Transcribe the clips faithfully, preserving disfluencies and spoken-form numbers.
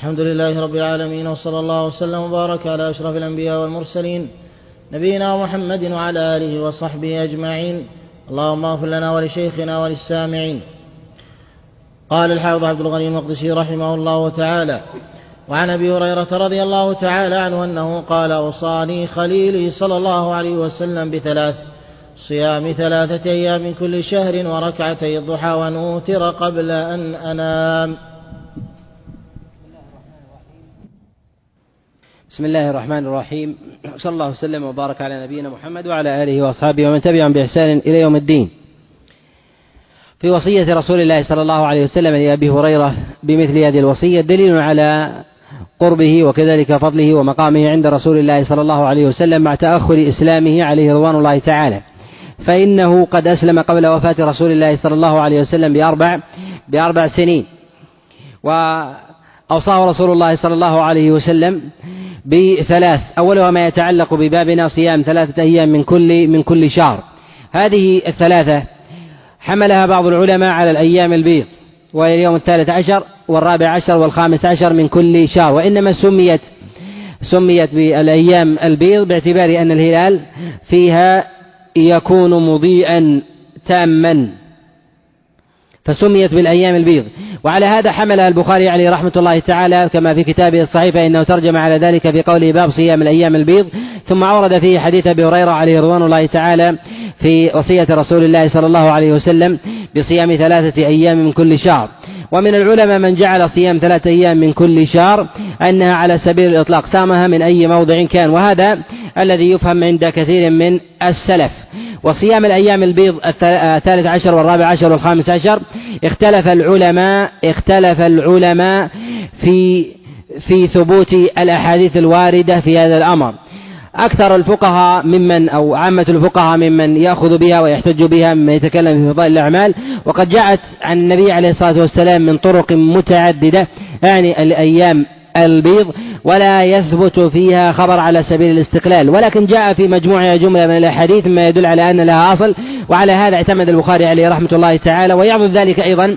الحمد لله رب العالمين، وصلى الله وسلم وبارك على أشرف الأنبياء والمرسلين نبينا محمد وعلى آله وصحبه أجمعين. اللهم اغفر لنا ولشيخنا وللسامعين. قال الحافظ عبد الغني المقدسي رحمه الله تعالى: وعن أبي هريرة رضي الله تعالى عنه أنه قال: أوصاني خليلي صلى الله عليه وسلم بثلاث: صيام ثلاثة أيام من كل شهر، وركعتي الضحى، وأن أوتر قبل أن أنام. بسم الله الرحمن الرحيم، صلى الله وسلم وبارك على نبينا محمد وعلى آله وأصحابه ومن تبعهم بإحسان إلى يوم الدين. في وصية رسول الله صلى الله عليه وسلم لأبي هريرة بمثل هذه الوصية دليل على قربه وكذلك فضله ومقامه عند رسول الله صلى الله عليه وسلم مع تأخر إسلامه عليه رضوان الله تعالى، فإنه قد أسلم قبل وفاة رسول الله صلى الله عليه وسلم بأربع بأربع سنين. وأوصاه رسول الله صلى الله عليه وسلم بثلاث: أولها ما يتعلق ببابنا، صيام ثلاثة أيام من كل من كل شهر. هذه الثلاثة حملها بعض العلماء على الأيام البيض، وهي اليوم الثالث عشر والرابع عشر والخامس عشر من كل شهر، وإنما سميت سميت بالأيام البيض باعتبار أن الهلال فيها يكون مضيئا تاما، فسميت بالأيام البيض. وعلى هذا حملها البخاري عليه رحمة الله تعالى كما في كتابه الصحيح، فإنه ترجم على ذلك في قوله: باب صيام الأيام البيض. ثم أورد فيه حديث أبي هريرة عليه رضوان الله تعالى في وصية رسول الله صلى الله عليه وسلم بصيام ثلاثة أيام من كل شهر. ومن العلماء من جعل صيام ثلاثة أيام من كل شهر أنها على سبيل الإطلاق، سامها من أي موضع كان، وهذا الذي يفهم عند كثير من السلف. وصيام الأيام البيض الثالث عشر والرابع عشر والخامس عشر اختلف العلماء اختلف العلماء في في ثبوت الأحاديث الواردة في هذا الأمر. أكثر الفقهاء ممن أو عامة الفقهاء ممن يأخذ بها ويحتج بها مما يتكلم في فضائل الأعمال، وقد جاءت عن النبي عليه الصلاة والسلام من طرق متعددة يعني الأيام البيض، ولا يثبت فيها خبر على سبيل الاستقلال، ولكن جاء في مجموعها جملة من الأحاديث ما يدل على أن لها أصل، وعلى هذا اعتمد البخاري عليه رحمة الله تعالى. ويعضد ذلك أيضا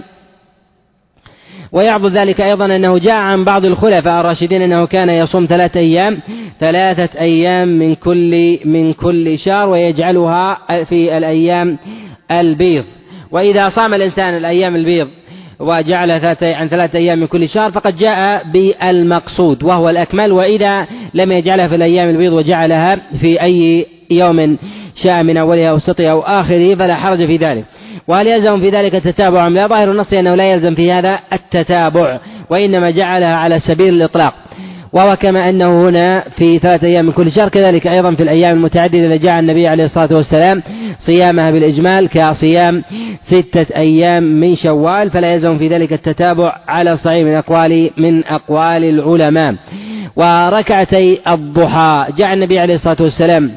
ويعضد ذلك أيضا أنه جاء عن بعض الخلفاء الراشدين أنه كان يصوم ثلاثة أيام ثلاثة أيام من كل من كل شهر، ويجعلها في الأيام البيض. وإذا صام الإنسان الأيام البيض وجعل عن ثلاثة أيام من كل شهر فقد جاء بالمقصود وهو الأكمل، وإذا لم يجعلها في الأيام البيض وجعلها في أي يوم شاء من أولها أو وسطها أو آخره فلا حرج في ذلك. وهل يلزم في ذلك التتابع أم لا؟ ظاهر النص أنه لا يلزم في هذا التتابع، وإنما جعلها على سبيل الإطلاق. وهو كما أنه هنا في ثلاثة أيام من كل شهر كذلك أيضا في الأيام المتعددة التي جاء النبي عليه الصلاة والسلام صيامها بالإجمال كصيام ستة أيام من شوال، فلا يلزم في ذلك التتابع على صحيح من أقوال من أقوال العلماء. وركعتي الضحى جاء النبي عليه الصلاة والسلام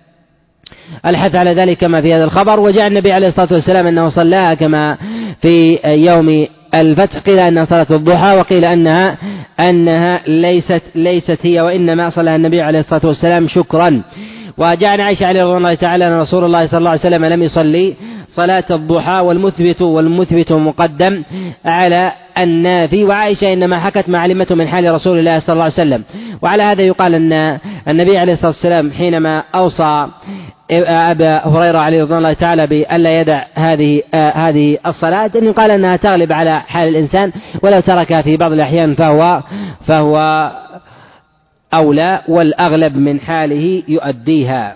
الحث على ذلك كما في هذا الخبر، وجاء النبي عليه الصلاة والسلام أنه صلاها كما في يوم الفتح، قيل أنها صلاة الضحى وقيل أنها أنها ليست ليست هي، وإنما صلى النبي عليه الصلاة والسلام شكرا. وجاء عن عائشة عليه رضي الله تعالى أن رسول الله صلى الله عليه وسلم لم يصلي صلاة الضحى، والمثبت والمثبت مقدم على النافي، وعائشة إنما حكت ما علمته من حال رسول الله صلى الله عليه وسلم. وعلى هذا يقال أن النبي عليه الصلاة والسلام حينما أوصى أبا هريرة عليه رضي الله تعالى بألا يدع هذه آه هذه الصلاة، أن يقال أنها تغلب على حال الإنسان، ولو تركها في بعض الأحيان فهو فهو أولى، والأغلب من حاله يؤديها.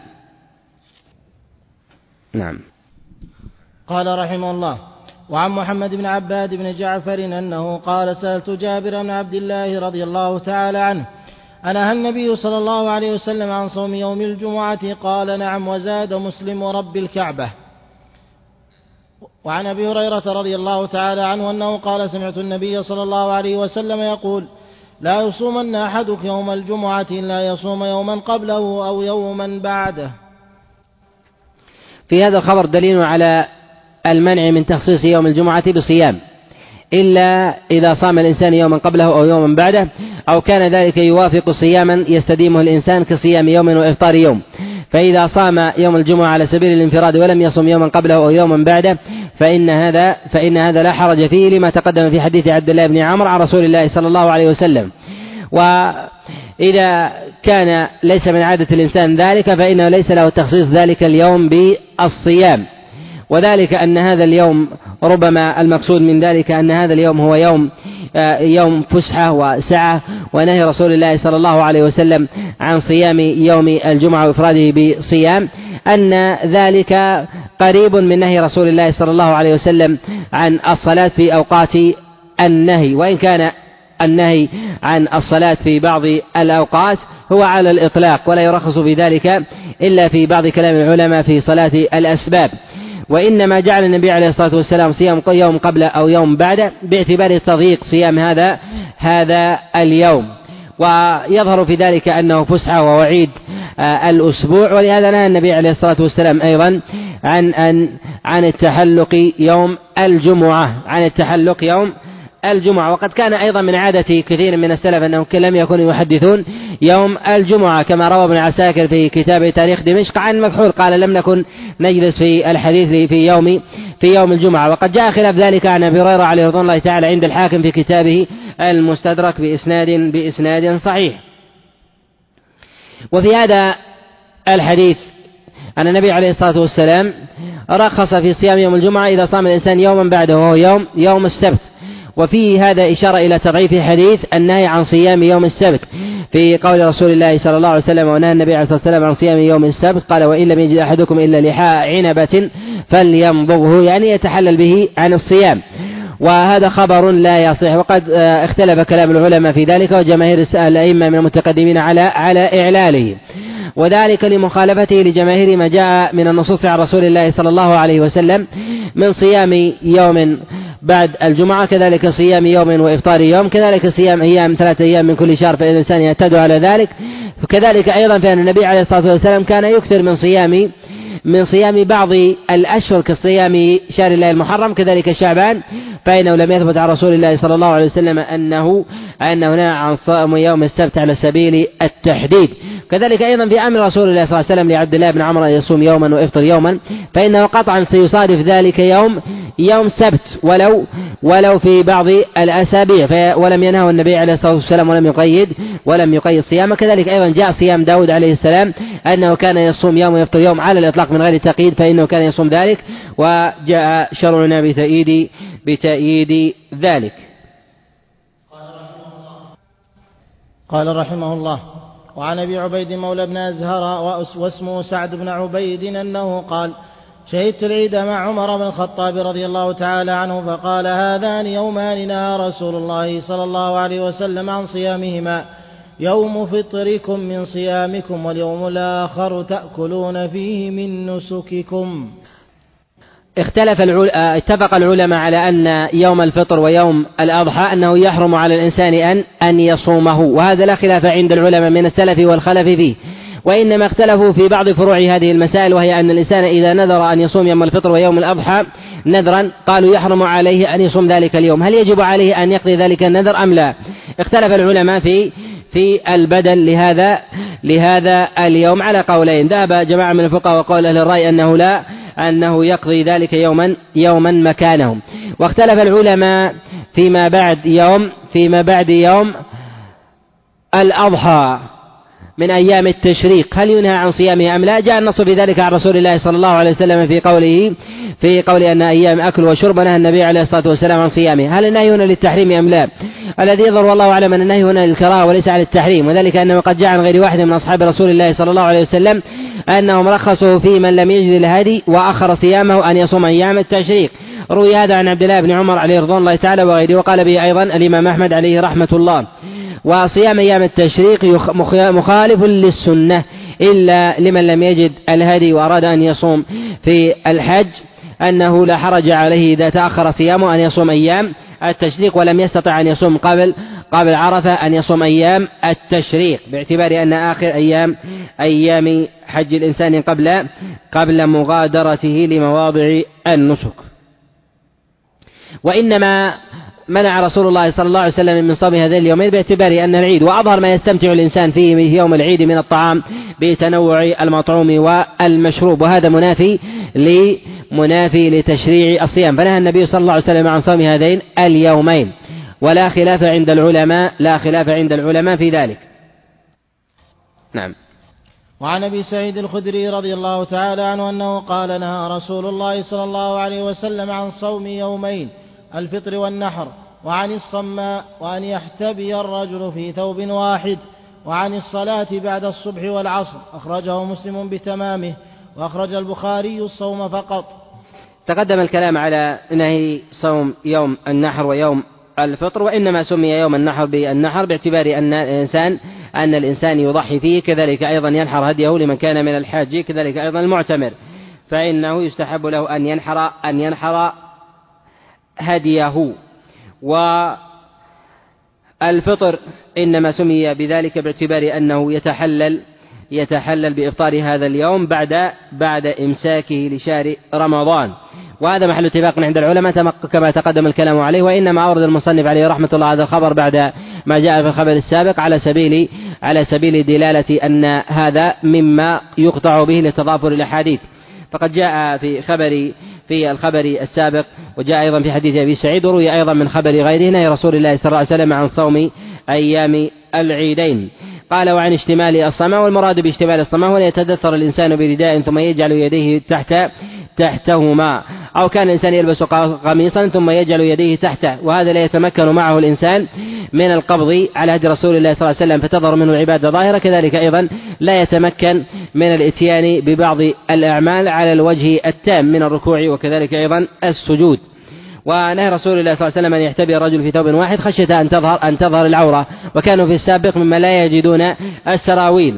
نعم. قال رحمه الله: وعن محمد بن عباد بن جعفر أنه قال: سألت جابر بن عبد الله رضي الله تعالى عنه: أنهى النبي صلى الله عليه وسلم عن صوم يوم الجمعة؟ قال: نعم. وزاد مسلم: ورب الكعبة. وعن أبي هريرة رضي الله تعالى عنه أنه قال: سمعت النبي صلى الله عليه وسلم يقول: لا يصومن أحدكم يوم الجمعة إلا يصوم يوما قبله أو يوما بعده. في هذا الخبر دليل على المنع من تخصيص يوم الجمعة بصيام، إلا إذا صام الإنسان يوما قبله أو يوما بعده، أو كان ذلك يوافق صياما يستديمه الإنسان كصيام يوم وإفطار يوم. فإذا صام يوم الجمعة على سبيل الانفراد ولم يصم يوما قبله أو يوما بعده فإن هذا فإن هذا لا حرج فيه، لما تقدم في حديث عبد الله بن عمرو عن رسول الله صلى الله عليه وسلم. وإذا كان ليس من عادة الإنسان ذلك فإنه ليس له تخصيص ذلك اليوم بالصيام، وذلك أن هذا اليوم ربما المقصود من ذلك أن هذا اليوم هو يوم يوم فسحة وسعة، ونهي رسول الله صلى الله عليه وسلم عن صيام يوم الجمعة وإفراده بصيام، أن ذلك قريب من نهي رسول الله صلى الله عليه وسلم عن الصلاة في أوقات النهي، وإن كان النهي عن الصلاة في بعض الأوقات هو على الإطلاق ولا يرخص في ذلك إلا في بعض كلام العلماء في صلاة الأسباب، وإنما جعل النبي عليه الصلاة والسلام صيام يوم قبل أو يوم بعد باعتبار تضييق صيام هذا هذا اليوم، ويظهر في ذلك أنه فسحة ووعيد آه الأسبوع، ولهذا نهى النبي عليه الصلاة والسلام أيضا عن عن عن التحلق يوم الجمعة عن التحلق يوم الجمعة. وقد كان أيضا من عادة كثير من السلف أنهم لم يكونوا يحدثون يوم الجمعة، كما روى ابن عساكر في كتاب تاريخ دمشق عن مكحول قال لم نكن نجلس في الحديث في يوم في يوم الجمعة. وقد جاء خلاف ذلك عن أبي هريرة عليه رضوان الله تعالى عند الحاكم في كتابه المستدرك بإسناد بإسناد صحيح. وفي هذا الحديث أن النبي عليه الصلاة والسلام رخص في صيام يوم الجمعة إذا صام الإنسان يوما بعده وهو يوم يوم السبت، وفي هذا إشارة إلى تضعيف حديث النهي عن صيام يوم السبت في قول رسول الله صلى الله عليه وسلم ونهى النبي عليه الصلاة والسلام عن صيام يوم السبت قال وإن لم يجد أحدكم إلا لحاء عنبة فليمضغه، يعني يتحلل به عن الصيام، وهذا خبر لا يصح. وقد اختلف كلام العلماء في ذلك وجماهير الأئمة من المتقدمين على على إعلاله، وذلك لمخالفته لجماهير ما جاء من النصوص عن رسول الله صلى الله عليه وسلم من صيام يوم بعد الجمعة، كذلك صيام يوم وإفطار يوم، كذلك صيام أيام ثلاثة أيام من كل شهر فإن الإنسان يعتاد على ذلك، فكذلك أيضا فإن النبي عليه الصلاة والسلام كان يكثر من صيام من صيام بعض الأشهر كصيام شهر الله المحرم كذلك شعبان، فإنه لم يثبت عن رسول الله صلى الله عليه وسلم أنه أنه نهى عن صوم يوم السبت على سبيل التحديد. كذلك أيضا في أمر رسول الله صلى الله عليه وسلم لعبد الله بن عمرو أن يصوم يوما ويفطر يوما، فإنه قطعا سيصادف ذلك يوم يوم سبت ولو ولو في بعض الأسابيع، ولم ينهه النبي عليه الصلاة والسلام ولم يقيد ولم يقيد صيامه. كذلك أيضا جاء صيام داود عليه السلام أنه كان يصوم يوم ويفطر يوم على الإطلاق من غير تقييد، فإنه كان يصوم ذلك، وجاء شرعنا بتأييد بتأييد ذلك. قال رحمه الله: وعن أبي عبيد مولى بن أزهر واسمه سعد بن عبيد أنه قال: شهدت العيد مع عمر بن الخطاب رضي الله تعالى عنه فقال: هذان يومان نهى رسول الله صلى الله عليه وسلم عن صيامهما، يوم فطركم من صيامكم واليوم الآخر تأكلون فيه من نسككم. اختلف العل... اتفق العلماء على أن يوم الفطر ويوم الأضحى أنه يحرم على الإنسان أن أن يصومه، وهذا لا خلاف عند العلماء من السلف والخلف فيه، وإنما اختلفوا في بعض فروع هذه المسائل، وهي أن الإنسان إذا نذر أن يصوم يوم الفطر ويوم الأضحى نذرا قالوا يحرم عليه أن يصوم ذلك اليوم، هل يجب عليه أن يقضي ذلك النذر أم لا؟ اختلف العلماء في في البدل لهذا لهذا اليوم على قولين. ذهب جماعة من الفقهاء وقال أهل الرأي أنه لا أنه يقضي ذلك يوما يوما مكانهم. واختلف العلماء فيما بعد يوم فيما بعد يوم الأضحى من أيام التشريق هل ينهى عن صيامه أم لا؟ جاء النص بذلك عن رسول الله صلى الله عليه وسلم في قوله في قول أن أيام أكل وشرب نهى النبي عليه الصلاة والسلام عن صيامه. هل النهي هنا للتحريم أم لا؟ الذي يظهر والله أعلم أن النهي هنا للكراهة وليس على التحريم، وذلك أنه قد جاء عن غير واحد من أصحاب رسول الله صلى الله عليه وسلم أنهم رخصوا في من لم يجد الهدي وأخر صيامه أن يصوم أيام التشريق. روي هذا عن عبد الله بن عمر عليه رضوان الله تعالى وغيره، وقال به أيضا الإمام أحمد عليه رحمة الله. وصيام أيام التشريق مخالف للسنة إلا لمن لم يجد الهدي وأراد أن يصوم في الحج، أنه لا حرج عليه إذا تأخر صيامه أن يصوم أيام التشريق، ولم يستطع أن يصوم قبل قبل عرفة أن يصوم أيام التشريق، باعتبار أن آخر أيام أيام حج الإنسان قبل قبل مغادرته لمواضع النسك. وإنما منع رسول الله صلى الله عليه وسلم من صوم هذين اليومين باعتبار أن العيد وأظهر ما يستمتع الإنسان فيه في يوم العيد من الطعام بتنوع المطعوم والمشروب، وهذا منافي لمنافي لتشريع الصيام، فنهى النبي صلى الله عليه وسلم عن صوم هذين اليومين. ولا خلاف عند العلماء لا خلاف عند العلماء في ذلك. نعم. وعن أبي سعيد الخدري رضي الله تعالى عنه أنه قال: نهى رسول الله صلى الله عليه وسلم عن صوم يومين، الفطر والنحر، وعن الصماء، وأن يحتبي الرجل في ثوب واحد، وعن الصلاة بعد الصبح والعصر. أخرجه مسلم بتمامه، وأخرج البخاري الصوم فقط. تقدم الكلام على نهي صوم يوم النحر ويوم الفطر، وإنما سمي يوم النحر بالنحر باعتبار أن الإنسان أن الإنسان يضحي فيه، كذلك أيضا ينحر هديه لمن كان من الحاج، كذلك أيضا المعتمر، فإنه يستحب له أن ينحر أن ينحر هديه. والفطر إنما سمي بذلك باعتبار أنه يتحلل يتحلل بإفطار هذا اليوم بعد بعد إمساكه لشهر رمضان، وهذا محل اتفاق عند العلماء كما تقدم الكلام عليه. وإنما أورد المصنف عليه رحمة الله هذا الخبر بعد ما جاء في الخبر السابق على سبيل على سبيل دلالة أن هذا مما يقطع به لتضافر الأحاديث، فقد جاء في خبر في الخبر السابق، وجاء أيضا في حديث أبي سعيد، وروي أيضا من خبر غيره نهي رسول الله صلى الله عليه وسلم عن صوم أيام العيدين. قال: وعن اشتمال الصماء، والمراد باشتمال الصماء ولا يتدثر الإنسان برداء ثم يجعل يديه تحت تحتهما، أو كان الإنسان يلبس قميصا ثم يجعل يديه تحته، وهذا لا يتمكن معه الإنسان من القبض على هدي رسول الله صلى الله عليه وسلم فتظهر منه العبادة ظاهرة، كذلك أيضا لا يتمكن من الإتيان ببعض الأعمال على الوجه التام من الركوع وكذلك أيضا السجود. ونهى رسول الله صلى الله عليه وسلم أن يحتبي الرجل في ثوب واحد خشية أن تظهر أن تظهر العورة، وكانوا في السابق مما لا يجدون السراويل،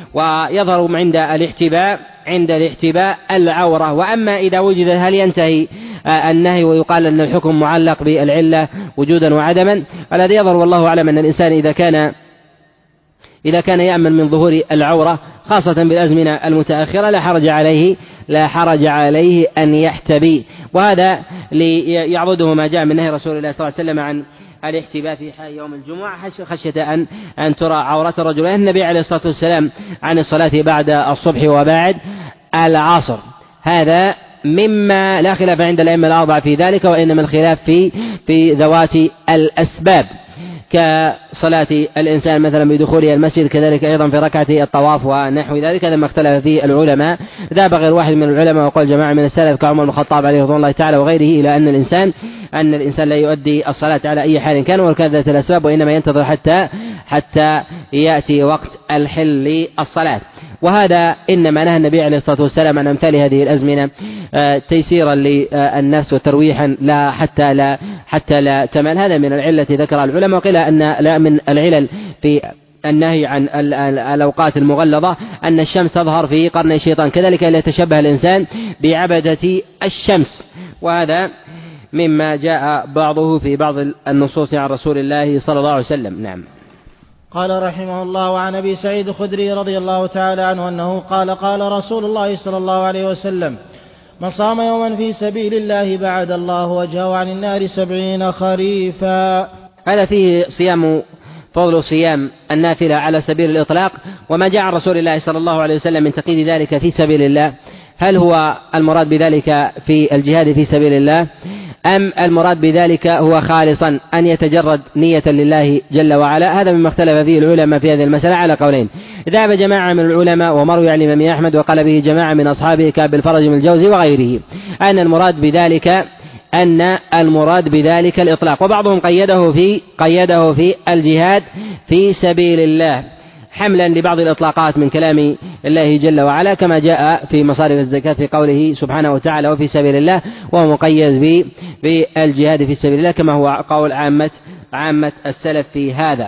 ويظهر عند الاحتباء عند الاحتباء العورة. وأما إذا وجد هل ينتهي النهي ويقال أن الحكم معلق بالعلة وجودا وعدما؟ الذي يظهر والله أعلم أن الإنسان إذا كان إذا كان يأمن من ظهور العورة خاصة بالأزمنة المتأخرة لا حرج عليه لا حرج عليه أن يحتبي، وهذا ليعضده ما جاء من نهي رسول الله صلى الله عليه وسلم عن الاحتباء في يوم الجمعة خشية أن أن ترى عورة الرجل. النبي عليه الصلاة والسلام عن الصلاة بعد الصبح وبعد العصر، هذا مما لا خلاف عند الأئمة الأربعة في ذلك، وإنما الخلاف في في ذوات الأسباب كصلاة الإنسان مثلا بدخوله المسجد، كذلك أيضا في ركعة الطواف ونحو ذلك، هذا ما اختلف فيه العلماء. ذهب غير واحد من العلماء وقال جماعة من السلف كعمر بن الخطاب عليه رضوان الله تعالى وغيره إلى أن الإنسان أن الإنسان لا يؤدي الصلاة على أي حال كان ولكان ذات الأسباب، وإنما ينتظر حتى حتى يأتي وقت الحل للصلاة. وهذا إنما نهى النبي عليه الصلاة والسلام عن أمثال هذه الأزمنة تيسيرا للناس وترويحا لا حتى لا حتى لا تمل. هذا من العلة ذكر العلماء، وقيل أن لا من العلل في النهي عن الأوقات المغلظة أن الشمس تظهر في قرن الشيطان، كذلك لا يتشبه الإنسان بعبدة الشمس، وهذا مما جاء بعضه في بعض النصوص عن رسول الله صلى الله عليه وسلم. نعم. قال رحمه الله: وعن أبي سعيد الخدري رضي الله تعالى عنه أنه قال: قال رسول الله صلى الله عليه وسلم: من صام يوما في سبيل الله بعد الله وجهه عن النار سبعين خريفا. هذا فيه صيام فضل صيام النافلة على سبيل الإطلاق، وما جاء عن رسول الله صلى الله عليه وسلم من تقييد ذلك في سبيل الله، هل هو المراد بذلك في الجهاد في سبيل الله أم المراد بذلك هو خالصا أن يتجرد نية لله جل وعلا؟ هذا مما اختلف فيه العلماء في هذه المسألة على قولين. ذهب جماعة من العلماء ومروي عن الإمام أحمد وقال به جماعة من أصحابه كأبي الفرج من الجوزي وغيره أن المراد بذلك أن المراد بذلك الإطلاق، وبعضهم قيده في قيده في الجهاد في سبيل الله حملا لبعض الإطلاقات من كلام الله جل وعلا كما جاء في مصارف الزكاة في قوله سبحانه وتعالى وفي سبيل الله، وهو مقيد بالجهاد في سبيل الله كما هو قول عامة عامة السلف في هذا.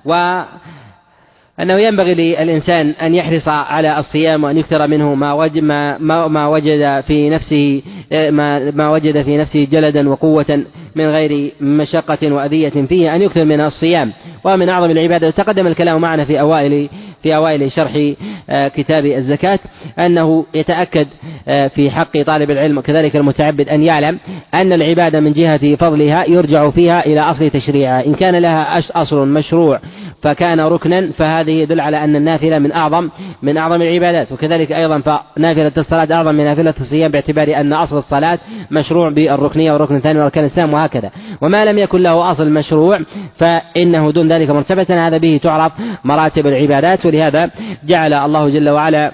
وأنه ينبغي للإنسان أن يحرص على الصيام وأن يكثر منه ما وجد, ما ما وجد في نفسه ما, ما وجد في نفسه جلدا وقوة من غير مشقة وأذية فيه، أن يكثر من الصيام، ومن أعظم العبادة. تقدم الكلام معنا في أوائل في أوائل شرح كتاب الزكاة أنه يتأكد في حق طالب العلم وكذلك المتعبد أن يعلم أن العبادة من جهة فضلها يرجع فيها إلى أصل تشريعها، إن كان لها أصل مشروع فكان ركنا فهذه يدل على أن النافلة من أعظم من أعظم العبادات. وكذلك أيضا فنافلة الصلاة أعظم من نافلة الصيام باعتبار أن أصل الصلاة مشروع بالركنية والركن الثاني وأركان الإسلام وهكذا. وما لم يكن له أصل مشروع فإنه دون ذلك مرتبة، هذا به تعرف مراتب العبادات. ولهذا جعل الله جل وعلا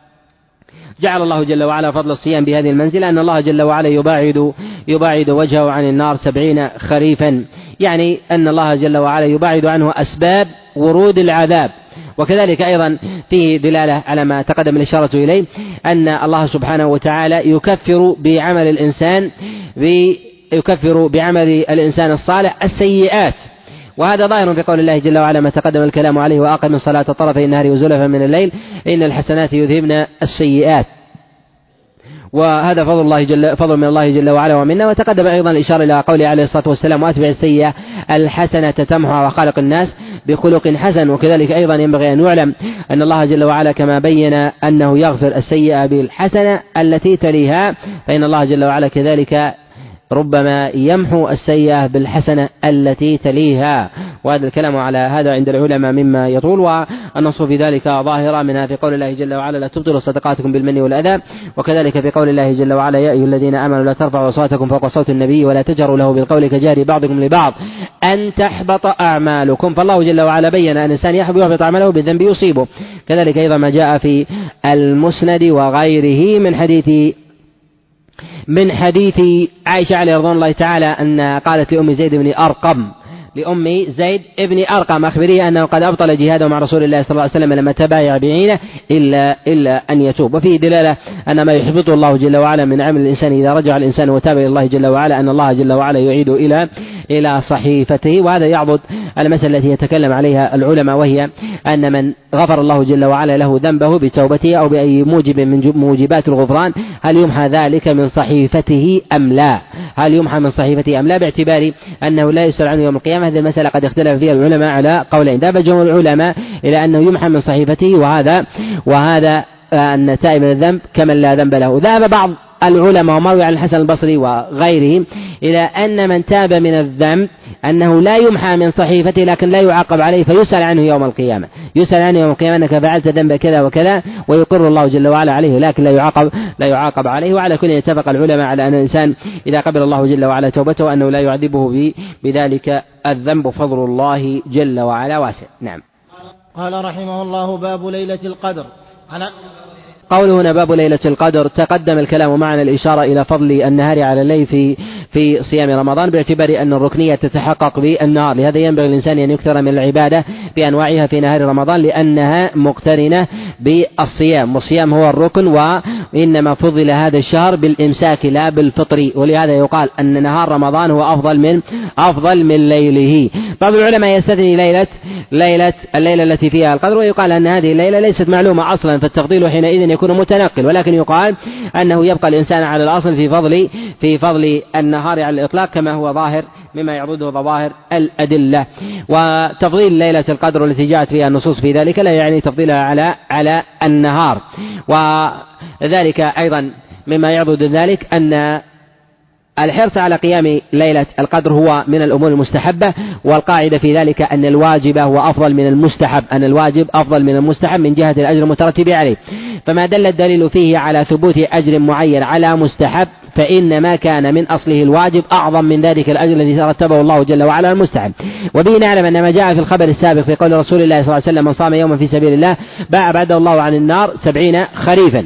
جعل الله جل وعلا فضل الصيام بهذه المنزلة، أن الله جل وعلا يباعد يباعد وجهه عن النار سبعين خريفا، يعني أن الله جل وعلا يباعد عنه أسباب ورود العذاب. وكذلك أيضا فيه دلالة على ما تقدم الإشارة إليه، أن الله سبحانه وتعالى يكفر بعمل الإنسان يكفر بعمل الإنسان الصالح السيئات، وهذا ظاهر في قول الله جل وعلا ما تقدم الكلام عليه: وأقم الصلاة طرفي النهار وزلفا من الليل إن الحسنات يذهبن السيئات. وهذا فضل الله جل فضل من الله جل وعلا ومنا. وتقدم أيضا الإشارة إلى قوله عليه الصلاة والسلام: وأتبع السيئة الحسنة تمحها وخالق الناس بخلق حسن. وكذلك أيضا ينبغي أن يعلم أن الله جل وعلا كما بين أنه يغفر السيئة بالحسنة التي تليها، فإن الله جل وعلا كذلك ربما يمحو السيئة بالحسنة التي تليها. وهذا الكلام على هذا عند العلماء مما يطول، والنص في ذلك ظاهرة منها في قول الله جل وعلا: لا تبطلوا صدقاتكم بالمن والأذى. وكذلك في قول الله جل وعلا: يا أيها الذين آمنوا لا ترفعوا أصواتكم فوق صوت النبي ولا تجهروا له بالقول كجهر بعضكم لبعض أن تحبط أعمالكم. فالله جل وعلا بين أن الإنسان يحبط أعماله بالذنب يصيبه. كذلك أيضا ما جاء في المسند وغيره من حديث من حديث عائشة عليه رضوان الله تعالى أن قالت لأم زيد بن أرقم لأم زيد ابن أرقم: أخبريه أنه قد أبطل جهاده مع رسول الله صلى الله عليه وسلم لما تبايع بعينه إلا إلا أن يتوب. وفيه دلالة أن ما يحبطه الله جل وعلا من عمل الإنسان إذا رجع الإنسان وتاب إلى الله جل وعلا أن الله جل وعلا يعيد إلى إلى صحيفته. وهذا يعضد المسألة التي يتكلم عليها العلماء، وهي أن من غفر الله جل وعلا له ذنبه بتوبته أو بأي موجب من موجبات الغفران هل يمحى ذلك من صحيفته أم لا؟ هل يمحى من صحيفته أم لا؟ باعتبار أنه لا يسأل عنه يوم القيامة. هذه المسألة قد اختلف فيها العلماء على قولين: ذهب جمهور العلماء إلى أنه يمحى من صحيفته وهذا وهذا أن تائب من الذنب كمن لا ذنب له. ذهب بعض العلماء ومروي عن الحسن البصري وغيرهم إلى أن من تاب من الذنب أنه لا يمحى من صحيفته لكن لا يعاقب عليه فيسأل عنه يوم القيامة يسأل عنه يوم القيامة أنك فعلت ذنب كذا وكذا ويقر الله جل وعلا عليه لكن لا يعاقب لا يعاقب عليه. وعلى كل اتفق العلماء على أن الإنسان إذا قبل الله جل وعلا توبته أنه لا يعذبه بذلك الذنب. فضل الله جل وعلا واسع. نعم. قال رحمه الله: باب ليلة القدر. أنا قوله هنا باب ليلة القدر تقدم الكلام معنا الإشارة إلى فضل النهار على الليل في في صيام رمضان باعتبار أن الركنية تتحقق بالنهار. لهذا ينبغي الإنسان أن يكثر من العبادة بأنواعها في نهار رمضان لأنها مقترنة بالصيام، والصيام هو الركن، وإنما فضل هذا الشهر بالإمساك لا بالفطر، ولهذا يقال أن نهار رمضان هو أفضل من أفضل من ليله. بعض العلماء يستثني ليلة ليلة الليلة التي فيها القدر، ويقال أن هذه الليلة ليست معلومة أصلا فالتفضيل حينئذ يكون متنقل، ولكن يقال أنه يبقى الإنسان على الأصل في فضل في فضل النهار على الإطلاق كما هو ظاهر مما يعضده ظواهر الأدلة. وتفضيل ليلة القدر التي جاءت فيها النصوص في ذلك لا يعني تفضيلها على على النهار. وذلك أيضا مما يعضد ذلك أن الحرص على قيام ليلة القدر هو من الأمور المستحبة، والقاعدة في ذلك أن الواجب هو أفضل من المستحب أن الواجب أفضل من المستحب من جهة الأجر المترتب عليه. فما دل الدليل فيه على ثبوت أجر معين على مستحب فإن ما كان من أصله الواجب أعظم من ذلك الأجر الذي رتبه الله جل وعلا المستحب. وبه نعلم أن ما جاء في الخبر السابق في قول رسول الله صلى الله عليه وسلم: من صام يوما في سبيل الله بعد الله عن النار سبعين خريفا،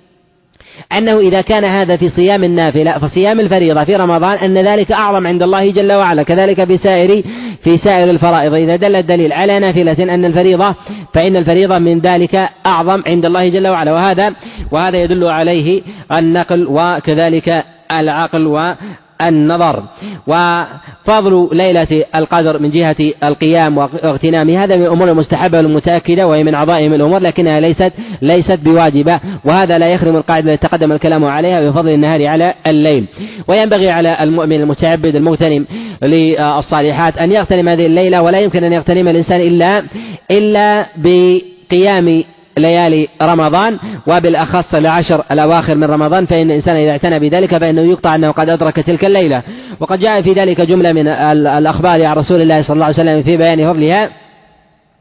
أنه إذا كان هذا في صيام النافلة فصيام الفريضة في رمضان أن ذلك أعظم عند الله جل وعلا، كذلك في سائر في سائر الفرائض. إذا دل الدليل على نافلة أن الفريضة فإن الفريضة من ذلك أعظم عند الله جل وعلا، وهذا وهذا يدل عليه النقل وكذلك العقل و النظر. وفضل ليلة القدر من جهة القيام واغتنامها هذا من الأمور المستحبة والمتأكدة وهي من عظائم الأمور، لكنها ليست ليست بواجبة، وهذا لا يخرم القاعدة التي تقدم الكلام عليها بفضل النهار على الليل. وينبغي على المؤمن المتعبد المغتنم للصالحات أن يغتنم هذه الليلة، ولا يمكن أن يغتنم الإنسان إلا إلا بقيام ليالي رمضان وبالأخص العشر الأواخر من رمضان، فإن الإنسان إذا اعتنى بذلك فإنه يقطع أنه قد أدرك تلك الليلة. وقد جاء في ذلك جملة من الأخبار عن رسول الله صلى الله عليه وسلم في بيان فضلها،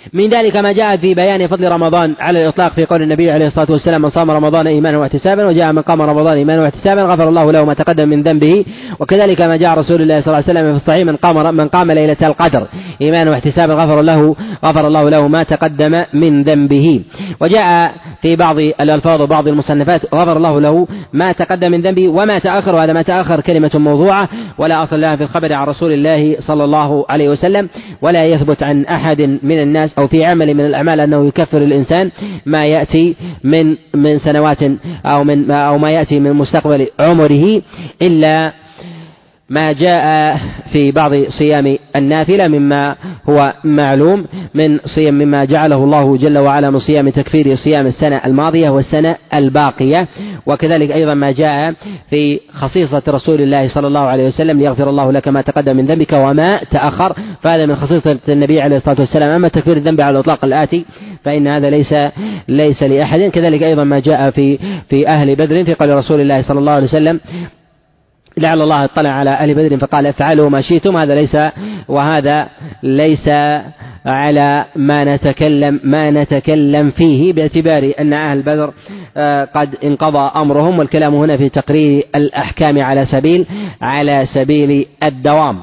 من ذلك ما جاء في بيان فضل رمضان على الإطلاق في قول النبي عليه الصلاة والسلام: من صام رمضان إيمانا واحتسابا، وجاء من قام رمضان إيمانا واحتسابا غفر الله له ما تقدم من ذنبه. وكذلك ما جاء رسول الله صلى الله عليه وسلم في الصحيح: من قام من قام ليلة القدر إيمانا واحتسابا غفر الله غفر الله له ما تقدم من ذنبه. وجاء في بعض الألفاظ وبعض المصنفات: غفر الله له ما تقدم من ذنبه وما تأخر. وهذا ما تأخر كلمة موضوعة ولا أصل لها في الخبر عن رسول الله صلى الله عليه وسلم، ولا يثبت عن أحد من الناس أو في عمل من الأعمال أنه يكفر الإنسان ما يأتي من من سنوات أو من أو ما يأتي من مستقبل عمره، إلا ما جاء في بعض صيام النافلة مما هو معلوم من صيام مما جعله الله جل وعلا من صيام تكفير صيام السنة الماضية والسنة الباقية. وكذلك أيضا ما جاء في خصيصة رسول الله صلى الله عليه وسلم: ليغفر الله لك ما تقدم من ذنبك وما تأخر. فهذا من خصيصة النبي عليه الصلاة والسلام. أما تكفير الذنب على الإطلاق الآتي فإن هذا ليس ليس لأحد. كذلك أيضا ما جاء في في أهل بدر في قول رسول الله صلى الله عليه وسلم: لعل الله اطلع على أهل بدر فقال: افعلوا ما شئتم. هذا ليس وهذا ليس على ما نتكلم ما نتكلم فيه، باعتبار أن أهل بدر قد انقضى أمرهم، والكلام هنا في تقرير الأحكام على سبيل على سبيل الدوام.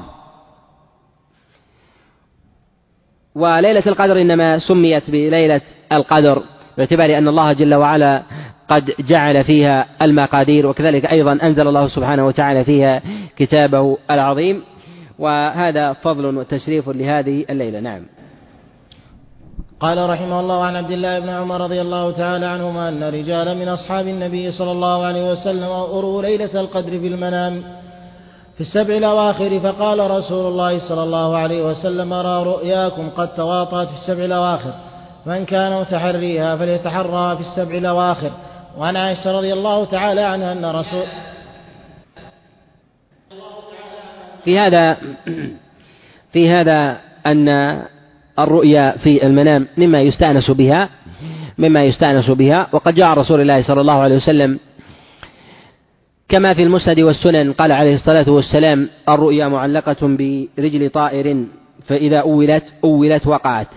وليلة القدر إنما سميت بليلة القدر باعتبار أن الله جل وعلا قد جعل فيها المقادير، وكذلك أيضا أنزل الله سبحانه وتعالى فيها كتابه العظيم، وهذا فضل وتشريف لهذه الليلة. نعم. قال رحمه الله: عن عبد الله بن عمر رضي الله تعالى عنهما أن رجالا من أصحاب النبي صلى الله عليه وسلم أروا ليلة القدر في المنام في السبع الأواخر، فقال رسول الله صلى الله عليه وسلم: أرى رؤياكم قد تواطأت في السبع الأواخر، من كان متحريها فليتحرى في السبع الأواخر. وعن عائشة رضي الله تعالى عنها أن رسول في هذا في هذا أن الرؤيا في المنام مما يستأنس بها مما يستأنس بها وقد جاء رسول الله صلى الله عليه وسلم كما في المسند والسنن قال عليه الصلاة والسلام: الرؤيا معلقة برجل طائر فإذا أولت أولت وقعت.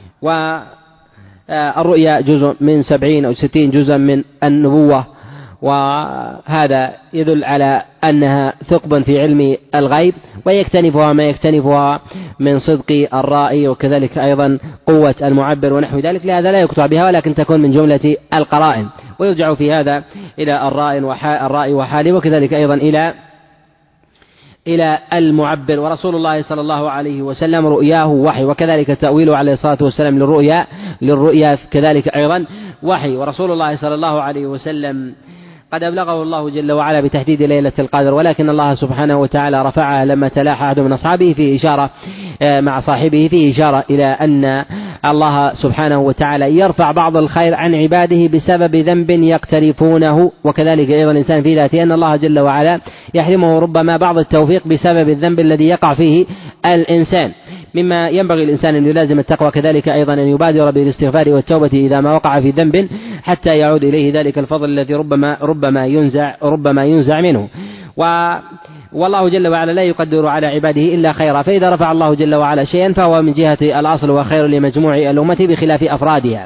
والرؤيا جزء من سبعين أو ستين جزءا من النبوة، وهذا يدل على أنها ثقب في علم الغيب، ويكتنفها ما يكتنفها من صدق الرائي، وكذلك أيضا قوة المعبر ونحو ذلك. لهذا لا يقطع بها، ولكن تكون من جملة القرائن، ويرجع في هذا إلى الرائي وحاله، وكذلك أيضا إلى إلى المعبر. ورسول الله صلى الله عليه وسلم رؤياه وحي، وكذلك تأويله عليه الصلاة والسلام للرؤيا للرؤيا كذلك أيضا وحي. ورسول الله صلى الله عليه وسلم قد أبلغه الله جل وعلا بتحديد ليلة القدر، ولكن الله سبحانه وتعالى رفعها لما تلاحى أحد من أصحابه في إشارة مع صاحبه في إشارة إلى أن الله سبحانه وتعالى يرفع بعض الخير عن عباده بسبب ذنب يقترفونه، وكذلك أيضا الإنسان في ذاته أن الله جل وعلا يحرمه ربما بعض التوفيق بسبب الذنب الذي يقع فيه الإنسان. مما ينبغي الإنسان أن يلازم التقوى، كذلك أيضا أن يبادر بالاستغفار والتوبة إذا ما وقع في ذنب حتى يعود إليه ذلك الفضل الذي ربما ربما ينزع ربما ينزع منه. و والله جل وعلا لا يقدر على عباده إلا خيرا، فإذا رفع الله جل وعلا شيئا فهو من جهة الأصل وخير لمجموع الأمة بخلاف أفرادها.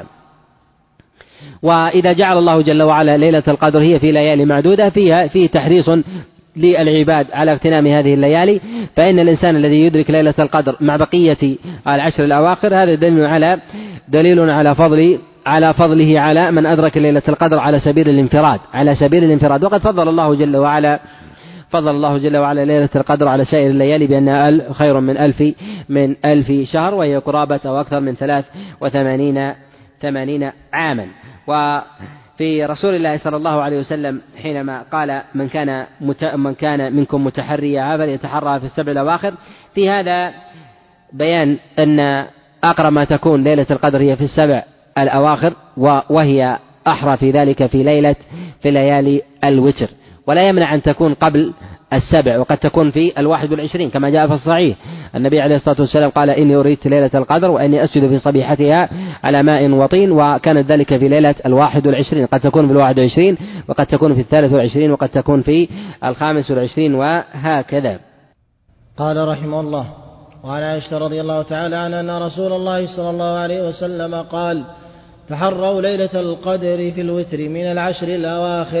وإذا جعل الله جل وعلا ليلة القدر هي في ليالي معدودة فيها في تحريص للعباد على اغتنام هذه الليالي، فإن الإنسان الذي يدرك ليلة القدر مع بقية العشر الأواخر هذا دليل على دليل على فضل على فضله على من أدرك ليلة القدر على سبيل الانفراد على سبيل الانفراد. وقد فضل الله جل وعلا فضل الله جل وعلا ليلة القدر على سائر الليالي بأنها خير من ألف من ألف شهر، وهي قرابة أو أكثر من ثلاث وثمانين ثمانين عاما. وفي رسول الله صلى الله عليه وسلم حينما قال: من كان مت... من كان منكم متحريا فليتحرى في السبع الأواخر، في هذا بيان أن أقرب ما تكون ليلة القدر هي في السبع الأواخر، وهي أحرى في ذلك في ليلة في ليالي الوتر، ولا يمنع أن تكون قبل السبع، وقد تكون في الواحد والعشرين كما جاء في الصحيح. النبي عليه الصلاة والسلام قال: إني أريت ليلة القدر وإني أسجد في صبيحتها على ماء وطين، وكانت ذلك في ليلة الواحد والعشرين، قد تكون في الواحد والعشرين وقد تكون في الثالث والعشرين وقد تكون في الخامس والعشرين وهكذا. قال رحمه الله: وعن عائشة رضي الله تعالى عنها أن رسول الله صلى الله عليه وسلم قال: تحروا ليلة القدر في الوتر من العشر الأواخر.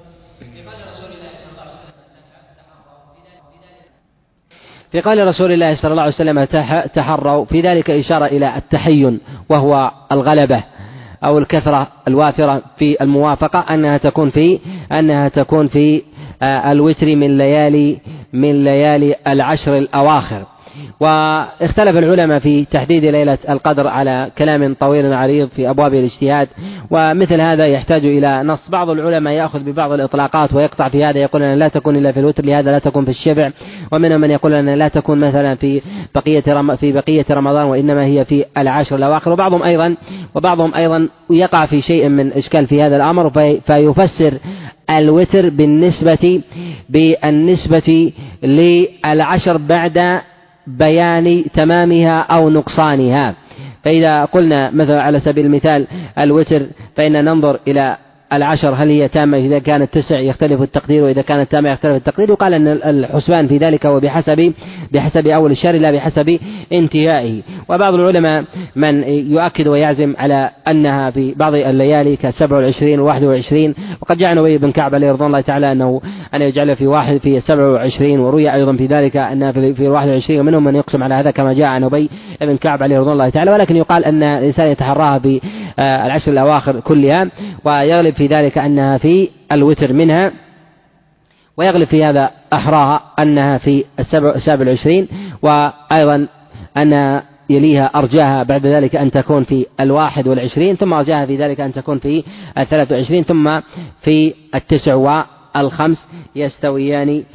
في قال رسول الله صلى الله عليه وسلم تحروا في ذلك إشارة إلى التحين، وهو الغلبة أو الكثرة الوافرة في الموافقة، أنها تكون في أنها تكون في الوتر من ليالي من ليالي العشر الأواخر. واختلف العلماء في تحديد ليلة القدر على كلام طويل عريض في أبواب الاجتهاد، ومثل هذا يحتاج إلى نص. بعض العلماء يأخذ ببعض الإطلاقات ويقطع في هذا، يقول أن لا تكون إلا في الوتر، لهذا لا تكون في الشفع، ومنهم من يقول أن لا تكون مثلا في بقية رم في بقية رمضان، وإنما هي في العشر الأواخر. وبعضهم أيضا وبعضهم أيضا يقع في شيء من إشكال في هذا الأمر، في فيفسر الوتر بالنسبة بالنسبة للعشر بعد بيان تمامها أو نقصانها. فإذا قلنا مثلا على سبيل المثال الوتر، فإن ننظر إلى العشر هل هي تامة، إذا كانت تسع يختلف التقدير، وإذا كانت تامة يختلف التقدير. وقال أن الحسبان في ذلك هو بحسب بحسب أول الشهر لا بحسب انتهائه. وبعض العلماء من يؤكد ويعزم على أنها في بعض الليالي كسبع والعشرين وواحد وعشرين، وقد جاء أبي بن كعب عليه رضوان الله تعالى أنه أن يجعل في واحد في سبع وعشرين، وروي أيضا في ذلك أنها في في واحد وعشرين، ومنهم من يقسم على هذا كما جاء عن أبي بن كعب عليه رضوان الله تعالى. ولكن يقال أن الإنسان يتحراها في العشر الأواخر كلها، ويغلب في ذلك أنها في الوتر منها، ويغلب في هذا أحراها أنها في السبع السابع العشرين، وأيضا أن يليها أرجاها بعد ذلك أن تكون في الواحد والعشرين، ثم أرجاها في ذلك أن تكون في الثلاث والعشرين، ثم في التسع والخمس يستويان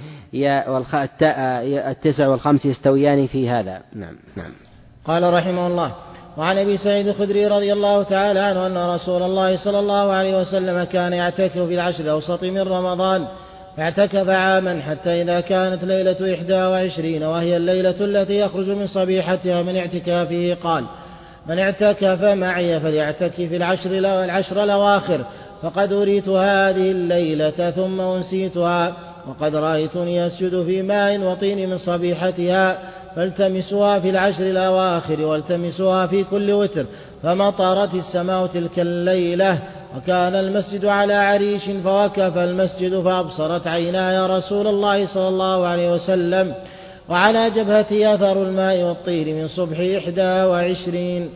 التسع والخمس يستويان في هذا. نعم نعم. قال رحمه الله: وعن أبي سعيد الخدري رضي الله تعالى عنه أن رسول الله صلى الله عليه وسلم كان يعتكف في العشر الأوسط من رمضان، فاعتكف عاما حتى إذا كانت ليلة إحدى وعشرين وهي الليلة التي يخرج من صبيحتها من اعتكافه قال: من اعتكف معي فليعتكف العشر العشر الأواخر، فقد أريت هذه الليلة ثم أنسيتها، وقد رأيتني أسجد في ماء وطين من صبيحتها، فالتمسوها في العشر الأواخر والتمسوها في كل وتر، فمطرت السماء تلك الليلة، وكان المسجد على عريش، فوقف المسجد فأبصرت عيناي رسول الله صلى الله عليه وسلم، وعلى جبهتي أثر الماء والطين من صبح إحدى وعشرين.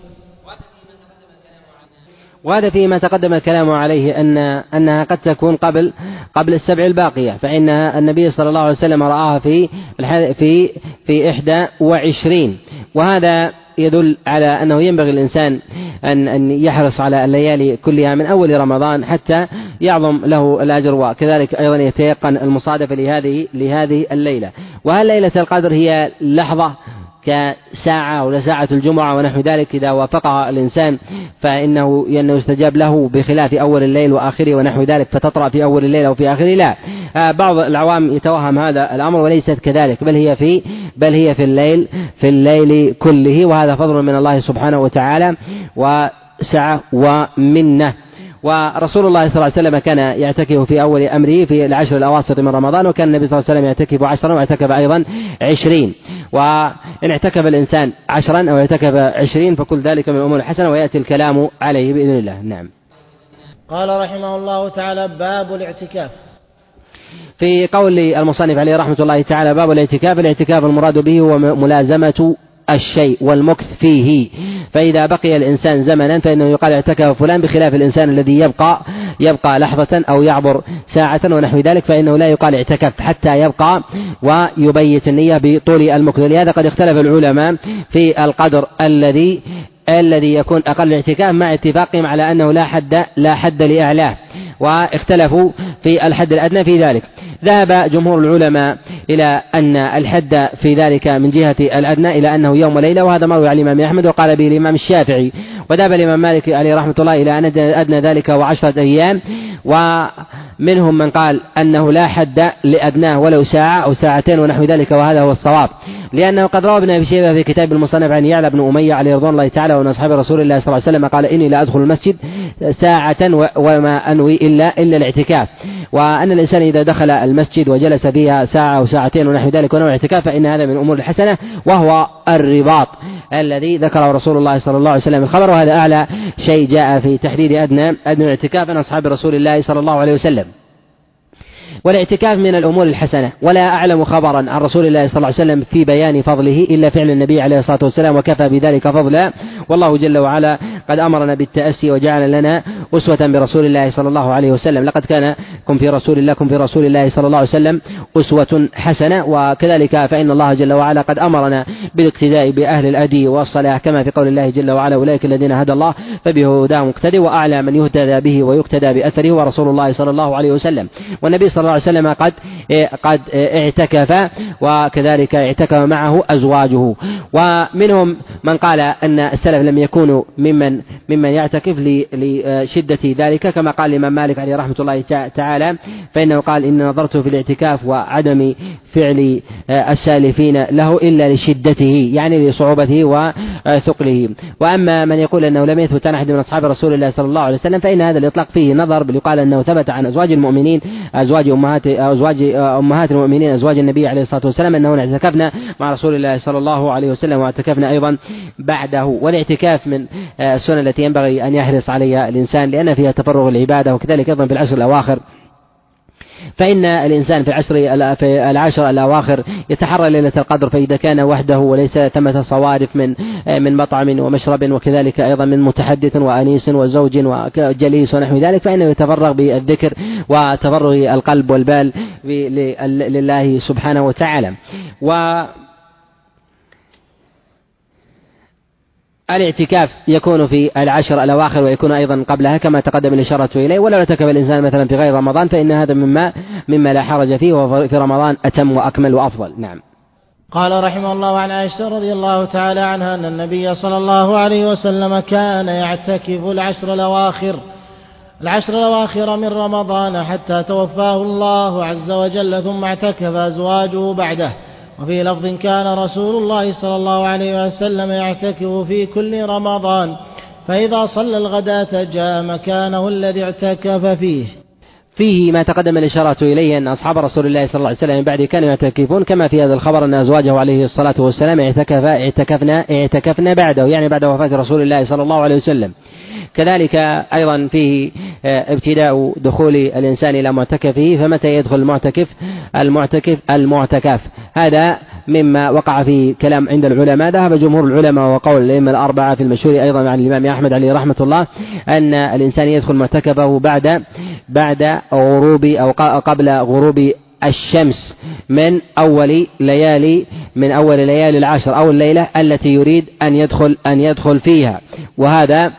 وهذا فيما تقدم الكلام عليه أن أنها قد تكون قبل قبل السبع الباقية، فإن النبي صلى الله عليه وسلم رآها في في في إحدى وعشرين، وهذا يدل على أنه ينبغي الإنسان أن أن يحرص على الليالي كلها من أول رمضان حتى يعظم له الأجر، وكذلك أيضا يتيقن المصادفة لهذه لهذه الليلة. وهل ليلة القدر هي لحظة كساعة ولا ساعة الجمعة ونحو ذلك إذا وافقها الإنسان فإنه إنه يستجاب له، بخلاف أول الليل وآخره ونحو ذلك فتطرأ في أول الليل أو في آخره؟ لا، بعض العوام يتوهم هذا الأمر، وليست كذلك، بل هي في بل هي في الليل في الليل كله، وهذا فضل من الله سبحانه وتعالى وسعة ومنة. ورسول الله صلى الله عليه وسلم كان يعتكف في أول أمره في العشر الأواسط من رمضان، وكان النبي صلى الله عليه وسلم يعتكف عشرا واعتكف أيضا عشرين. وإن اعتكف الإنسان عشرا أو اعتكف عشرين فكل ذلك من الأمور الحسنة، ويأتي الكلام عليه بإذن الله. نعم. قال رحمه الله تعالى: باب الاعتكاف. في قول المصنف عليه رحمة الله تعالى: باب الاعتكاف. الاعتكاف المراد به هو ملازمة الشيء والمكث فيه، فإذا بقي الإنسان زمنا فإنه يقال اعتكف فلان، بخلاف الإنسان الذي يبقى يبقى لحظة أو يعبر ساعة ونحو ذلك فإنه لا يقال اعتكف حتى يبقى ويبيت النية بطول المكث. لهذا قد اختلف العلماء في القدر الذي الذي يكون أقل الاعتكاف، مع اتفاقهم على أنه لا حد لا حد لأعلاه، واختلفوا في الحد الأدنى في ذلك. ذهب جمهور العلماء إلى أن الحد في ذلك من جهة الأدنى إلى أنه يوم وليلة، وهذا ما روي عن الإمام أحمد وقال به الإمام الشافعي. وذهب الإمام مالك عليه رحمة الله إلى أن أدنى ذلك وعشرة أيام، ومنهم من قال أنه لا حد لأدناه ولو ساعة أو ساعتين ونحو ذلك، وهذا هو الصواب، لأنه قد روى ابن أبي شيبة في كتاب المصنف عن يعلى بن أمية عليه رضوان الله تعالى وأن أصحاب رسول الله صلى الله عليه وسلم قال إني لا أدخل المسجد ساعة وما أنوي إلا إلا الاعتكاف، وأن الإنسان إذا دخل المسجد وجلس فيها ساعة أو ساعتين ونحو ذلك ونوع الاعتكاف فإن هذا من الأمور الحسنة، وهو الرباط الذي ذكره رسول الله صلى الله عليه وسلم الخبر، وهذا أعلى شيء جاء في تحديد أدنى أدنى الاعتكاف عن أصحاب رسول الله صلى الله عليه وسلم. والاعتكاف من الأمور الحسنة، ولا أعلم خبرا عن رسول الله صلى الله عليه وسلم في بيان فضله إلا فعل النبي عليه الصلاة والسلام، وكفى بذلك فضلا، والله جل وعلا قد أمرنا بالتأسي وجعل لنا أسوة برسول الله صلى الله عليه وسلم. لقد كان كن في رسول الله كن في رسول الله صلى الله عليه وسلم أسوة حسنة. وكذلك فإن الله جل وعلا قد أمرنا بالاقتداء بأهل الأدي والصلاة، كما في قول الله جل وعلا أولئك الذين هدى الله فبهداه مقتدي، وأعلى من يهتدى به ويقتدى بأثره ورسول الله صلى الله عليه وسلم. والنبي صلى الله عليه وسلم قد قد اعتكف، وكذلك اعتكف معه أزواجه. ومنهم من قال أن السلف لم يكونوا ممن ممن يعتكف لشدة ذلك، كما قال الإمام مالك عليه رحمة الله تعالى، فإنه قال إن نظرت في الاعتكاف وعدم فعل السالفين له إلا لشدته، يعني لصعوبته وثقله. وأما من يقول أنه لم يثبت عن أحد من أصحاب رسول الله صلى الله عليه وسلم فإن هذا الإطلاق فيه نظر، بل يقال أنه ثبت عن أزواج المؤمنين أزواج أمهات أزواج أمهات المؤمنين أزواج النبي عليه الصلاة والسلام أنهن اعتكفنا مع رسول الله صلى الله عليه وسلم واعتكفنا أيضا بعده. والاعتكاف من السنن التي ينبغي أن يحرص عليها الإنسان، لأن فيها تفرغ العبادة، وكذلك أيضا في العشر الأواخر، فإن الإنسان في العشر في العشر الأواخر يتحرى ليلة القدر، فإذا كان وحده وليس ثمة صوارف من من مطعم ومشرب، وكذلك أيضا من متحدث وأنيس وزوج وجليس ونحو ذلك، فإنه يتفرغ بالذكر وتفرغ القلب والبال لله سبحانه وتعالى. و الاعتكاف يكون في العشر الأواخر ويكون أيضا قبلها كما تقدم الإشارة إليه. ولو اعتكف الإنسان مثلا في غير رمضان فإن هذا مما مما لا حرج فيه، وفي رمضان أتم وأكمل وأفضل. نعم. قال رحمه الله عن عائشة رضي الله تعالى عنها أن النبي صلى الله عليه وسلم كان يعتكف العشر الأواخر العشر الأواخر من رمضان حتى توفاه الله عز وجل، ثم اعتكف أزواجه بعده. وفي لفظ كان رسول الله صلى الله عليه وسلم يعتكف في كل رمضان، فإذا صلى الغداة جاء مكانه الذي اعتكف فيه. فيه ما تقدم الإشارة إليه أن أصحاب رسول الله صلى الله عليه وسلم من بعد كانوا يعتكفون، كما في هذا الخبر أن أزواجه عليه الصلاة والسلام اعتكف اعتكفنا اعتكفنا بعده، يعني بعد وفاة رسول الله صلى الله عليه وسلم. كذلك أيضا فيه ابتداء دخول الإنسان إلى معتكفه، فمتى يدخل المعتكف المعتكف المعتكف هذا مما وقع في كلام عند العلماء. ذهب جمهور العلماء وقول الأئمة الأربعة في المشهور أيضا عن الإمام أحمد عليه رحمة الله أن الإنسان يدخل معتكفه بعد بعد غروب أو قبل غروب الشمس من أول ليالي من أول ليالي العشر أو الليلة التي يريد أن يدخل أن يدخل فيها، وهذا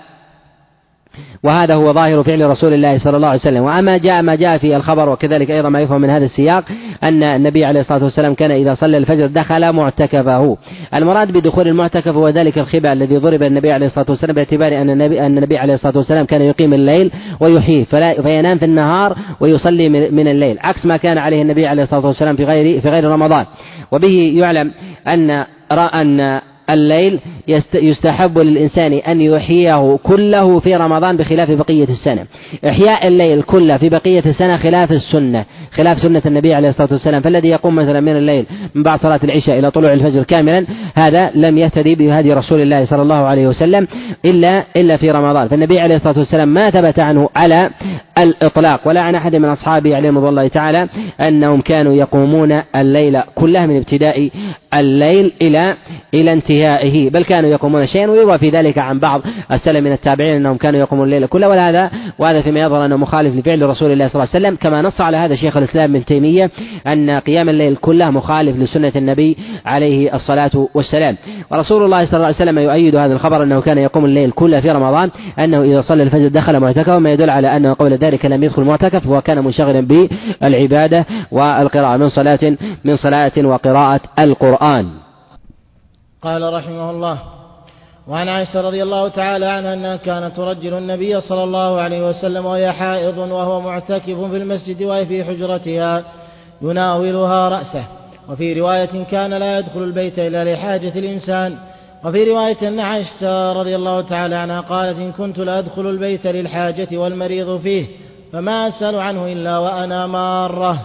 وهذا هو ظاهر فعل رسول الله صلى الله عليه وسلم. وأما جاء ما جاء في الخبر، وكذلك أيضا ما يفهم من هذا السياق أن النبي عليه الصلاة والسلام كان إذا صلى الفجر دخل معتكفه. المراد بدخول المعتكف هو ذلك الخباء الذي ضرب النبي عليه الصلاة والسلام، باعتبار أن النبي أن النبي عليه الصلاة والسلام كان يقيم الليل ويحييه، فلا فينام في النهار ويصلي من الليل، عكس ما كان عليه النبي عليه الصلاة والسلام في غير في غير رمضان. وبه يعلم أن أن الليل يستحب للإنسان أن يحييه كله في رمضان بخلاف بقية السنة. إحياء الليل كله في بقية السنة خلاف السنة خلاف سنة النبي عليه الصلاة والسلام. فالذي يقوم مثلا من الليل من بعد صلاة العشاء إلى طلوع الفجر كاملا هذا لم يهتدي بهدي رسول الله صلى الله عليه وسلم إلا إلا في رمضان. فالنبي عليه الصلاة والسلام ما ثبت عنه على الإطلاق ولا عن أحد من أصحابه عليهم رضي الله تعالى أنهم كانوا يقومون الليل كله من ابتداء الليل إلى إلى انتهائه، بل كانوا يقومون شيئا. ويروى في ذلك عن بعض السلف من التابعين أنهم كانوا يقومون الليل كله، وهذا وهذا فيما يظهر أنه مخالف لفعل رسول الله صلى الله عليه وسلم، كما نص على هذا شيخ الإسلام ابن تيمية أن قيام الليل كله مخالف لسنة النبي عليه الصلاة والسلام. ورسول الله صلى الله عليه وسلم يؤيد هذا الخبر أنه كان يقوم الليل كله في رمضان، أنه إذا صلى الفجر دخل معتكفا، ما يدل على أنه قبل ذلك لم يدخل معتكف وكان منشغلا بالعبادة والقراءة من صلاة من صلاة وقراءة القرآن. قال رحمه الله: وعن عائشة رضي الله تعالى عنها أنها كانت ترجل النبي صلى الله عليه وسلم وهي حائض وهو معتكف في المسجد وهي في حجرتها يناولها رأسه. وفي رواية كان لا يدخل البيت إلا لحاجة الإنسان. وفي رواية أن عائشة رضي الله تعالى عنها قالت إن كنت لا أدخل البيت للحاجة والمريض فيه فما أسأل عنه إلا وأنا مارة.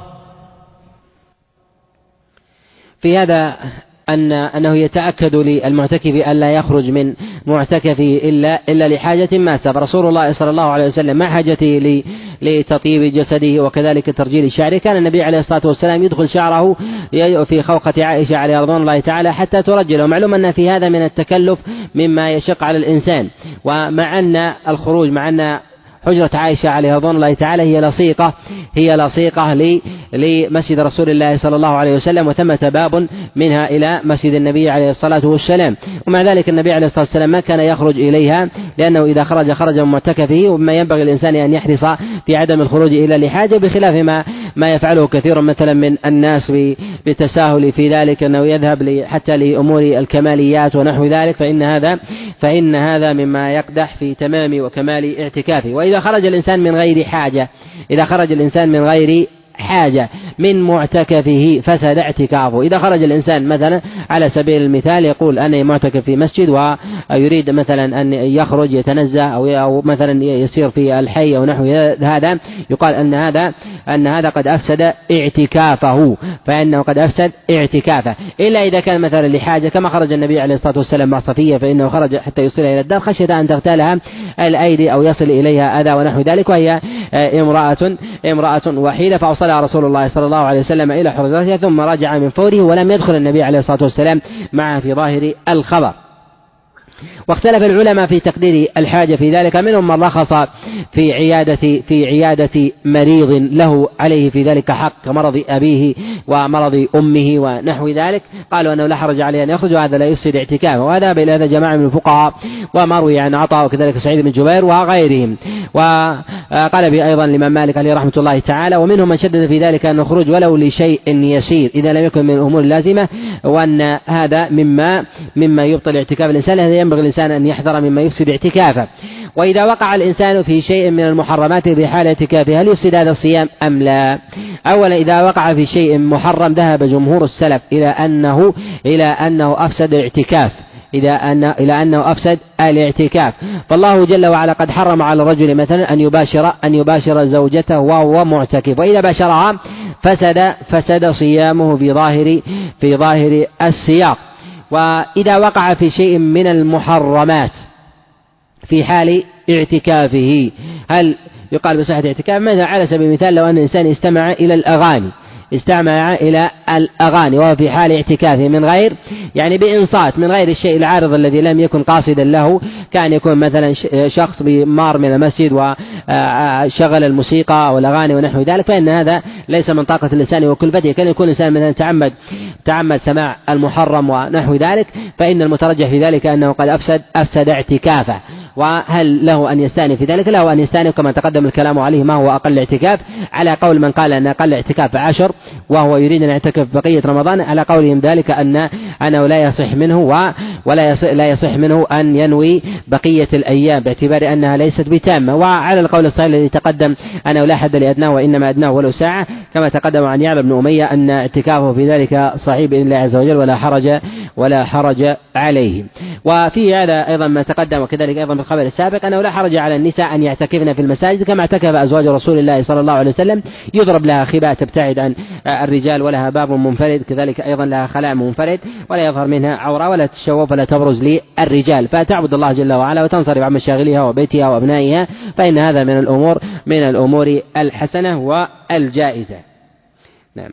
في هذا أن أنه يتأكد للمعتكف ألا يخرج من معتكفه إلا إلا لحاجة ماسة. فرسول الله صلى الله عليه وسلم مع حاجته لتطيب جسده وكذلك ترجيل شعره كان النبي عليه الصلاة والسلام يدخل شعره في خوخة عائشة عليه رضوان الله تعالى حتى ترجله. ومعلوم أن في هذا من التكلف مما يشق على الإنسان. ومع أن الخروج مع أن حجرة عائشة عليه رضوان الله تعالى هي لصيقة هي لصيقة لمسجد رسول الله صلى الله عليه وسلم وثمة باب منها إلى مسجد النبي عليه الصلاة والسلام. ومع ذلك النبي عليه الصلاة والسلام ما كان يخرج إليها لأنه إذا خرج خرج من معتكفه. وما ينبغي الإنسان أن يحرص في عدم الخروج إلى لحاجة بخلاف ما ما يفعله كثير مثلا من الناس بالتساهل في ذلك أنه يذهب حتى لأمور الكماليات ونحو ذلك فإن هذا فإن هذا مما يقدح في تمام وكمال اعتكافه. وإذا خرج الإنسان من غير حاجة إذا خرج الإنسان من غير حاجة من معتكفه فسد اعتكافه. إذا خرج الإنسان مثلا على سبيل المثال يقول أنا معتكف في مسجد ويريد مثلا أن يخرج يتنزه أو مثلا يسير في الحي أو نحو هذا يقال أن هذا أن هذا قد أفسد اعتكافه فإنه قد أفسد اعتكافه إلا إذا كان مثلا لحاجة كما خرج النبي عليه الصلاة والسلام مع صفية فإنه خرج حتى يصل إلى الدار خشية أن تغتالها الأيدي أو يصل إليها أذى ونحو ذلك وهي امرأة امرأة وحيدة فأوصل رسول الله صلى الله عليه وسلم إلى حجرتها ثم رجع من فوره ولم يدخل النبي عليه الصلاة والسلام معه في ظاهر الخبر. واختلف العلماء في تقدير الحاجة في ذلك منهم من رخص في عيادة في عيادة مريض له عليه في ذلك حق كمرض أبيه ومرض أمه ونحو ذلك قالوا أنه لا حرج عليه أن يخرج وهذا لا يفسد اعتكافه. وهذا إلى هذا جماعة من الفقهاء وما روي عن عطاء وكذلك سعيد بن جبير وغيرهم. وقال به أيضا الإمام مالك عليه رحمة الله تعالى ومنهم من شدد في ذلك أن الخروج ولو لشيء يسير إذا لم يكن من الأمور اللازمة وأن هذا مما مما يبطل اعتكاف الإنسان. هذا ينبغي الإنسان أن يحذر مما يفسد اعتكافه. وإذا وقع الإنسان في شيء من المحرمات في حال اعتكافه هل يفسد هذا الصيام أم لا؟ أولا إذا وقع في شيء محرم ذهب جمهور السلف إلى أنه إلى أنه أفسد الاعتكاف إذا أن إلى أنه أفسد الاعتكاف. فالله جل وعلا قد حرم على الرجل مثلا أن يباشر أن يباشر زوجته وهو معتكف وإذا باشرها فسد فسد صيامه في ظاهر في ظاهر السياق. وإذا وقع في شيء من المحرمات في حال اعتكافه هل يقال بصحة اعتكاف؟ مثلا على سبيل المثال لو أن الإنسان استمع إلى الأغاني استمع إلى الأغاني وهو في حال اعتكافه من غير يعني بإنصات من غير الشيء العارض الذي لم يكن قاصدا له كان يكون مثلا شخص بمار من المسجد وشغل الموسيقى والأغاني ونحو ذلك فإن هذا ليس من طاقة الإنسان وكلفته. كان يكون الإنسان مثلا تعمد تعمد سماع المحرم ونحو ذلك فإن المترجح في ذلك أنه قد أفسد أفسد اعتكافه. وهل له أن يستأنف في ذلك؟ له أن يستأنف كما تقدم الكلام عليه ما هو أقل اعتكاف على قول من قال أن أقل اعتكاف عشر وهو يريد أن يعتكف بقية رمضان على قولهم ذلك أن أنه لا يصح منه ولا يصح لا يصح منه أن ينوي بقية الأيام باعتبار أنها ليست بتامة. وعلى القول الصحيح الذي تقدم أنه لا حد لأدناه وإنما أدناه ولو ساعة كما تقدم عن يعلى بن أمية أن اعتكافه في ذلك صحيح بإذن الله عز وجل ولا حرج ولا حرج عليه. وفي هذا أيضا ما تقدم وكذلك أيضا في الخبر السابق أنه لا حرج على النساء أن يعتكفن في المساجد كما اعتكف أزواج رسول الله صلى الله عليه وسلم يضرب لها خباء تبتعد عن الرجال ولها باب منفرد كذلك أيضا لها خلاء منفرد ولا يظهر منها عورة ولا تشوف ولا تبرز للرجال فتعبد الله جل وعلا وتنصرف عن مشاغلها وبيتها وأبنائها فإن هذا من الأمور من الأمور الحسنة والجائزة. نعم.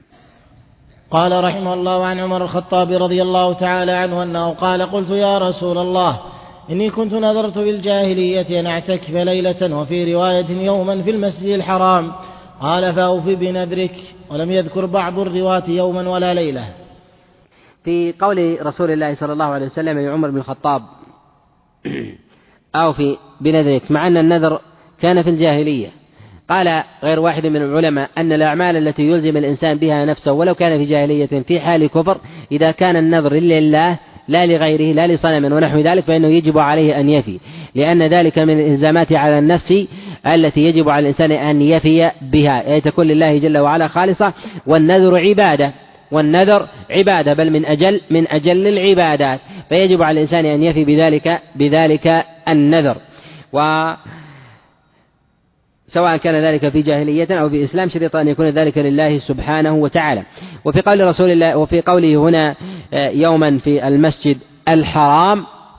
قال رحمه الله عن عمر الخطاب رضي الله تعالى عنه أنه قال قلت يا رسول الله إني كنت نذرت بالجاهلية أن أعتكف ليلة وفي رواية يوما في المسجد الحرام قال فأوف بنذرك ولم يذكر بعض الرواة يوما ولا ليلة. في قول رسول الله صلى الله عليه وسلم يا عمر بن الخطاب أوف بنذرك مع أن النذر كان في الجاهلية قال غير واحد من العلماء أن الأعمال التي يلزم الإنسان بها نفسه ولو كان في جاهلية في حال كفر إذا كان النذر لله لا لغيره لا لصنم ونحو ذلك فإنه يجب عليه أن يفي، لأن ذلك من الإلزامات على النفس التي يجب على الإنسان أن يفي بها، أي تكون لله جل وعلا خالصة. والنذر عبادة، والنذر عبادة بل من أجل من أجل العبادات، فيجب على الإنسان أن يفي بذلك بذلك النذر، وسواء كان ذلك في جاهلية أو في إسلام شريط أن يكون ذلك لله سبحانه وتعالى. وفي قول رسول الله وفي قوله هنا يوما في المسجد الحرام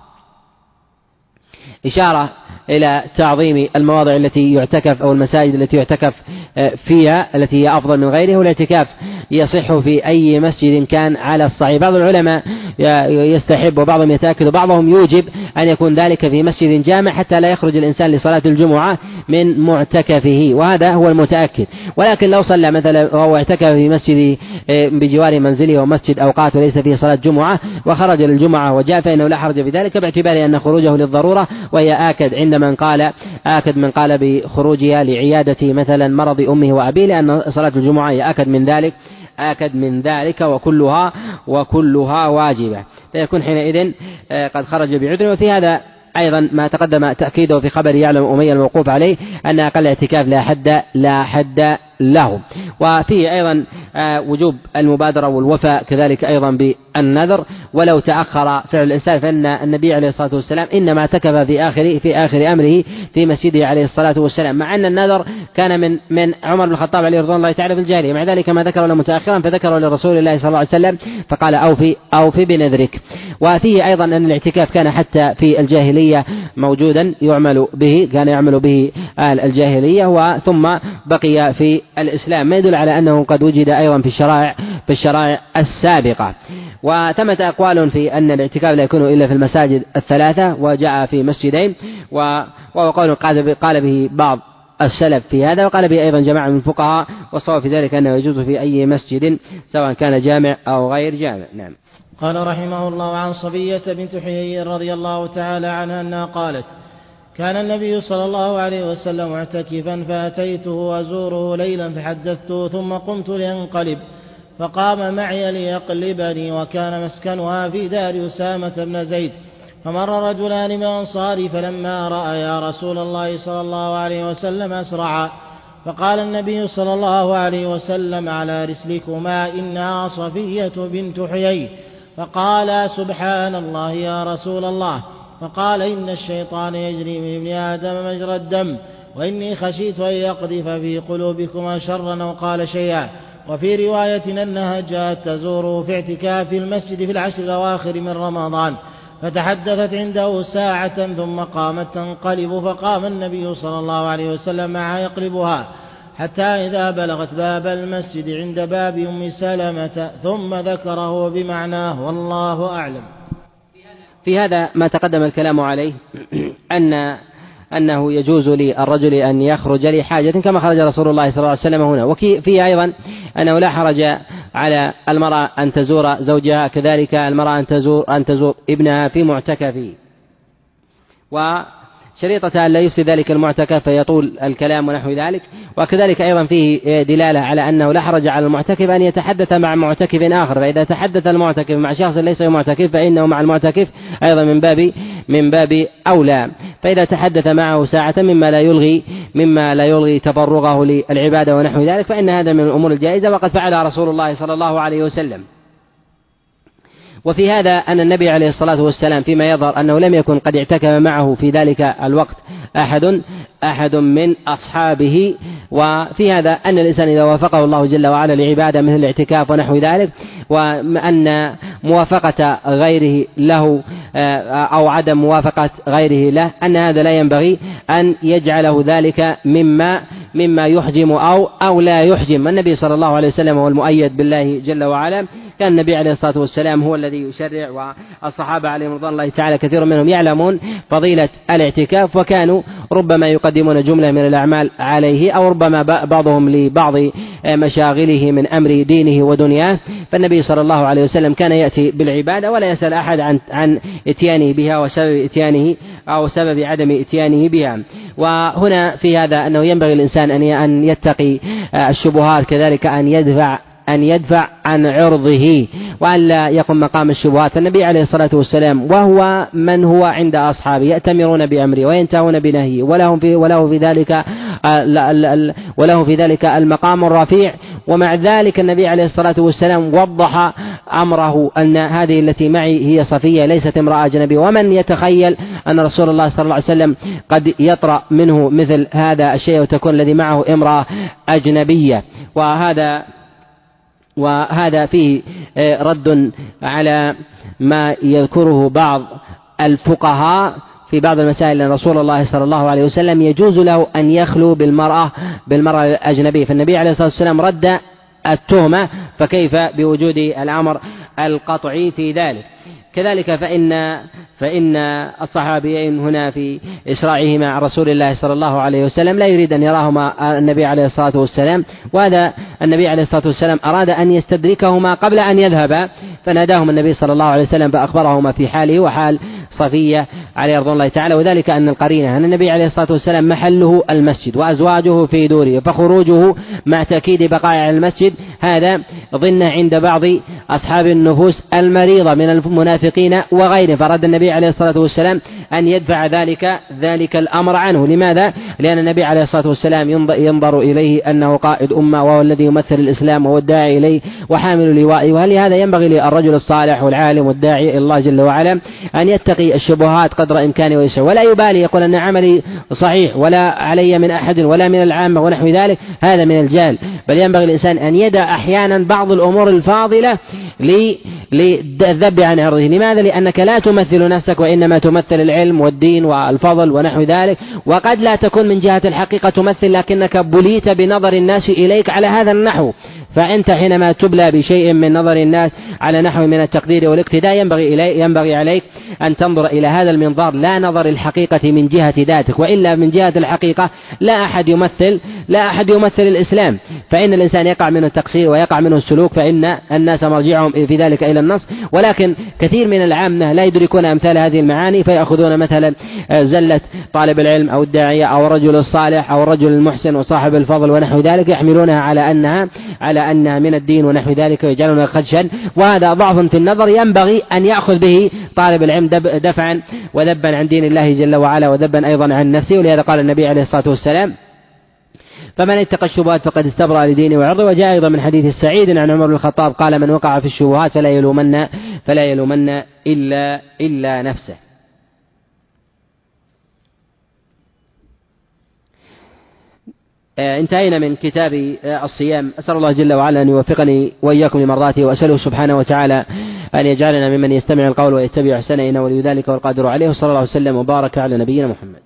إشارة إلى تعظيم المواضع التي يعتكف أو المساجد التي يعتكف فيها التي هي أفضل من غيرها، والاعتكاف يصح في أي مسجد كان على الصحيح. بعض العلماء يستحب وبعضهم يتأكد وبعضهم يوجب أن يكون ذلك في مسجد جامع حتى لا يخرج الإنسان لصلاة الجمعة من معتكفه، وهذا هو المتأكد. ولكن لو صلى مثلا وهو اعتكف في مسجد بجوار منزله ومسجد أوقات وليس فيه صلاة جمعة وخرج للجمعة وجاء فإنه لا حرج بذلك، باعتبار أن خروجه للضرورة، وهي آكد عند من قال آكد من قال بخروجها لعيادة مثلا مرض أمه وأبيه، لأن صلاة الجمعة هي آكد من ذلك آكد من ذلك وكلها وكلها واجبة، فيكون حينئذ قد خرج بعذر. وفي هذا أيضا ما تقدم تأكيده في خبر يعلم أمية الموقوف عليه أن أقل اعتكاف لا حد لا حد له. وفيه أيضا وجوب المبادرة والوفاء كذلك أيضا بالنذر، ولو تأخر فعل الإنسان فإن النبي عليه الصلاة والسلام إنما اعتكف في آخر في آخر أمره في مسجده عليه الصلاة والسلام، مع أن النذر كان من من عمر بن الخطاب عليه رضوان الله تعالى في الجاهلية، مع ذلك ما ذكره له متأخرا فذكره لرسول الله صلى الله عليه وسلم فقال أوفي أوفي بنذرك. وفيه أيضا أن الاعتكاف كان حتى في الجاهلية موجودا يعمل به، كان يعمل به آل الجاهلية وثم بقي في الإسلام، ما يدل على أنه قد وجد أيضا في الشرائع في الشرائع السابقة. وثمت أقوال في أن الاعتكاف لا يكون إلا في المساجد الثلاثة، وجاء في مسجدين، وهو قول قال به بعض السلف في هذا، وقال به أيضا جماعة من الفقهاء، والصواب في ذلك أنه يجوز في أي مسجد سواء كان جامع أو غير جامع. نعم. قال رحمه الله عن صبية بنت حيي رضي الله تعالى عنها أنها قالت: كان النبي صلى الله عليه وسلم معتكفا فأتيته أزوره ليلا فحدثته ثم قمت لأنقلب فقام معي ليقلبني، وكان مسكنها في دار أسامة بن زيد. فمر رجلان من الأنصار فلما رأيا رسول الله صلى الله عليه وسلم أسرعا، فقال النبي صلى الله عليه وسلم: على رسلكما إنها صفية بنت حيي. فقال: سبحان الله يا رسول الله. فقال: إن الشيطان يجري من ابن آدم مجرى الدم، وإني خشيت أن يقذف في قلوبكما شرا أو قال شيئا. وفي رواية أنها جاءت تزوره في اعتكاف في المسجد في العشر الأواخر من رمضان، فتحدثت عنده ساعة ثم قامت تنقلب، فقام النبي صلى الله عليه وسلم معها يقلبها حتى إذا بلغت باب المسجد عند باب أم سلمة ثم ذكره بمعناه، والله أعلم. في هذا ما تقدم الكلام عليه أن أنه يجوز للرجل أن يخرج لحاجة كما خرج رسول الله صلى الله عليه وسلم هنا. وفيه أيضا أنه لا حرج على المرأة أن تزور زوجها، كذلك المرأة أن تزور أن تزور ابنها في معتكفه، وشريطة أن لا يفسد ذلك المعتكف فيطول الكلام ونحو ذلك. وكذلك أيضا فيه دلالة على أنه لا حرج على المعتكف أن يتحدث مع معتكف آخر، فإذا تحدث المعتكف مع شخص ليس معتكف فإنه مع المعتكف أيضا من باب من باب أولى. فإذا تحدث معه ساعة مما لا يلغي مما لا يلغي تفرغه للعبادة ونحو ذلك فإن هذا من الأمور الجائزة، وقد فعل رسول الله صلى الله عليه وسلم. وفي هذا أن النبي عليه الصلاة والسلام فيما يظهر أنه لم يكن قد اعتكف معه في ذلك الوقت أحد أحد من أصحابه. وفي هذا أن الإنسان إذا وافقه الله جل وعلا لعبادة مثل الاعتكاف ونحو ذلك، وأن موافقة غيره له أو عدم موافقة غيره له أن هذا لا ينبغي أن يجعله ذلك مما مما يحجم أو أو لا يحجم. النبي صلى الله عليه وسلم هو المؤيد بالله جل وعلا، كان النبي عليه الصلاة والسلام هو الذي يشرع، والصحابة عليهم رضوان الله تعالى كثير منهم يعلمون فضيلة الاعتكاف، وكانوا ربما يقدمون جملة من الأعمال عليه، أو ربما بعضهم لبعض مشاغله من أمر دينه ودنياه. فالنبي صلى الله عليه وسلم كان يأتي بالعبادة ولا يسأل أحد عن عن إتيانه بها وسبب إتيانه أو سبب عدم إتيانه بها. وهنا في هذا أنه ينبغي الإنسان أن يتقي الشبهات، كذلك أن يدفع أن يدفع عن عرضه وأن لا يقوم مقام الشبهات. النبي عليه الصلاة والسلام وهو من هو عند أصحابه يأتمرون بأمره وينتهون بنهيه، وله في وله في ذلك وله في ذلك المقام الرفيع، ومع ذلك النبي عليه الصلاة والسلام وضح أمره أن هذه التي معي هي صفية ليست امرأة أجنبية. ومن يتخيل أن رسول الله صلى الله عليه وسلم قد يطرأ منه مثل هذا الشيء وتكون الذي معه امرأة أجنبية؟ وهذا وهذا فيه رد على ما يذكره بعض الفقهاء في بعض المسائل أن رسول الله صلى الله عليه وسلم يجوز له أن يخلو بالمرأة بالمرأة الأجنبية، فالنبي عليه الصلاة والسلام رد التهمة، فكيف بوجود الأمر القطعي في ذلك؟ كذلك فإن فإن الصحابيين هنا في إسراعهما مع رسول الله صلى الله عليه وسلم لا يريد أن يراهما النبي عليه الصلاة والسلام، وهذا النبي عليه الصلاة والسلام أراد أن يستدركهما قبل أن يذهبا، فناداهم النبي صلى الله عليه وسلم فأخبرهما في حاله وحال صفية عليه رضوان الله تعالى، وذلك أن القرينة أن النبي عليه الصلاة والسلام محله المسجد وأزواجه في دوره، فخروجه مع تأكيد بقاء المسجد هذا ظن عند بعض أصحاب النفوس المريضة من المنافقين وغيره، فرد النبي عليه الصلاة والسلام أن يدفع ذلك ذلك الأمر عنه. لماذا؟ لأن النبي عليه الصلاة والسلام ينظر إليه أنه قائد أمة وهو الذي يمثل الإسلام وهو الداعي إليه وحامل لوائه، ولهذا ينبغي للرجل الصالح والعالم والداعي إلى الله جل وعلا أن يتقي الشبهات قدر إمكانه ويسعه، ولا يبالي يقول أن عملي صحيح ولا علي من أحد ولا من العامة ونحو ذلك، هذا من الجهل، بل ينبغي الإنسان أن يدع أحيانا بعض الأمور الفاضلة للذب عن عرضه. لماذا؟ لأنك لا تمثل نفسك وإنما تمثل العلم والدين والفضل ونحو ذلك، وقد لا تكون من جهة الحقيقة تمثل لكنك بليت بنظر الناس إليك على هذا النحو، فأنت حينما تبلى بشيء من نظر الناس على نحو من التقدير والاقتداء ينبغي, إلي ينبغي عليك أن تنظر إلى هذا المنظار لا نظر الحقيقة من جهة ذاتك، وإلا من جهة الحقيقة لا أحد يمثل لا أحد يمثل الإسلام، فإن الإنسان يقع منه التقصير ويقع منه السلوك فإن الناس مرجعهم في ذلك إلى النص، ولكن كثير من العامة لا يدركون أمثال هذه المعاني فيأخذون مثلا زلة طالب العلم أو الداعية أو الرجل الصالح أو الرجل المحسن وصاحب الفضل ونحو ذلك، يحملونها على أنها على أنها من الدين ونحو ذلك ويجعلونها خدشا، وهذا ضعف في النظر ينبغي أن يأخذ به طالب العلم دفعا وذبا عن دين الله جل وعلا وذبا أيضا عن نفسه. ولهذا قال النبي عليه الصلاة والسلام: فمن اتقى الشبهات فقد استبرأ لدينه وعرضه. وجاء أيضا من حديث السعيد عن عمر بن الخطاب قال: من وقع في الشبهات فلا يلومن فلا يلومن إلا إلا نفسه. انتهينا من كتاب الصيام، أسأل الله جل وعلا أن يوفقني وإياكم لمرضاته، وأسأله سبحانه وتعالى أن يجعلنا ممن يستمع القول ويتبع أحسنه، إنه ولي ذلك والقادر عليه. وصلى الله وسلم وبارك على نبينا محمد.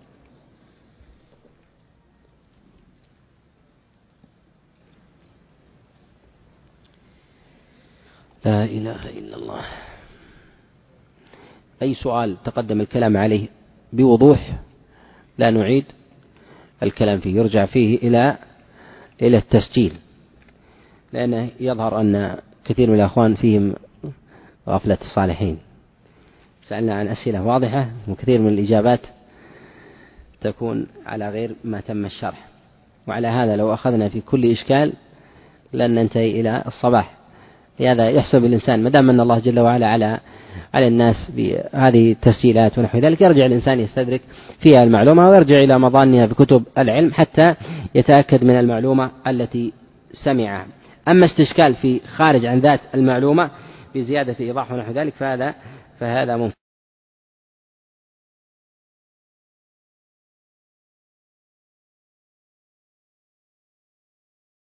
لا إله إلا الله. أي سؤال تقدم الكلام عليه بوضوح لا نعيد الكلام فيه، يرجع فيه إلى إلى التسجيل، لأنه يظهر أن كثير من الأخوان فيهم غفلة الصالحين. سألنا عن أسئلة واضحة وكثير من الإجابات تكون على غير ما تم الشرح، وعلى هذا لو أخذنا في كل إشكال لن ننتهي إلى الصباح. لهذا يحسب الإنسان ما دام أن الله جل وعلا على على الناس بهذه التسجيلات ونحو ذلك، يرجع الإنسان يستدرك فيها المعلومة ويرجع إلى مظانها في كتب العلم حتى يتأكد من المعلومة التي سمعها. أما استشكال في خارج عن ذات المعلومة بزيادة إيضاح ونحو ذلك فهذا فهذا ممكن.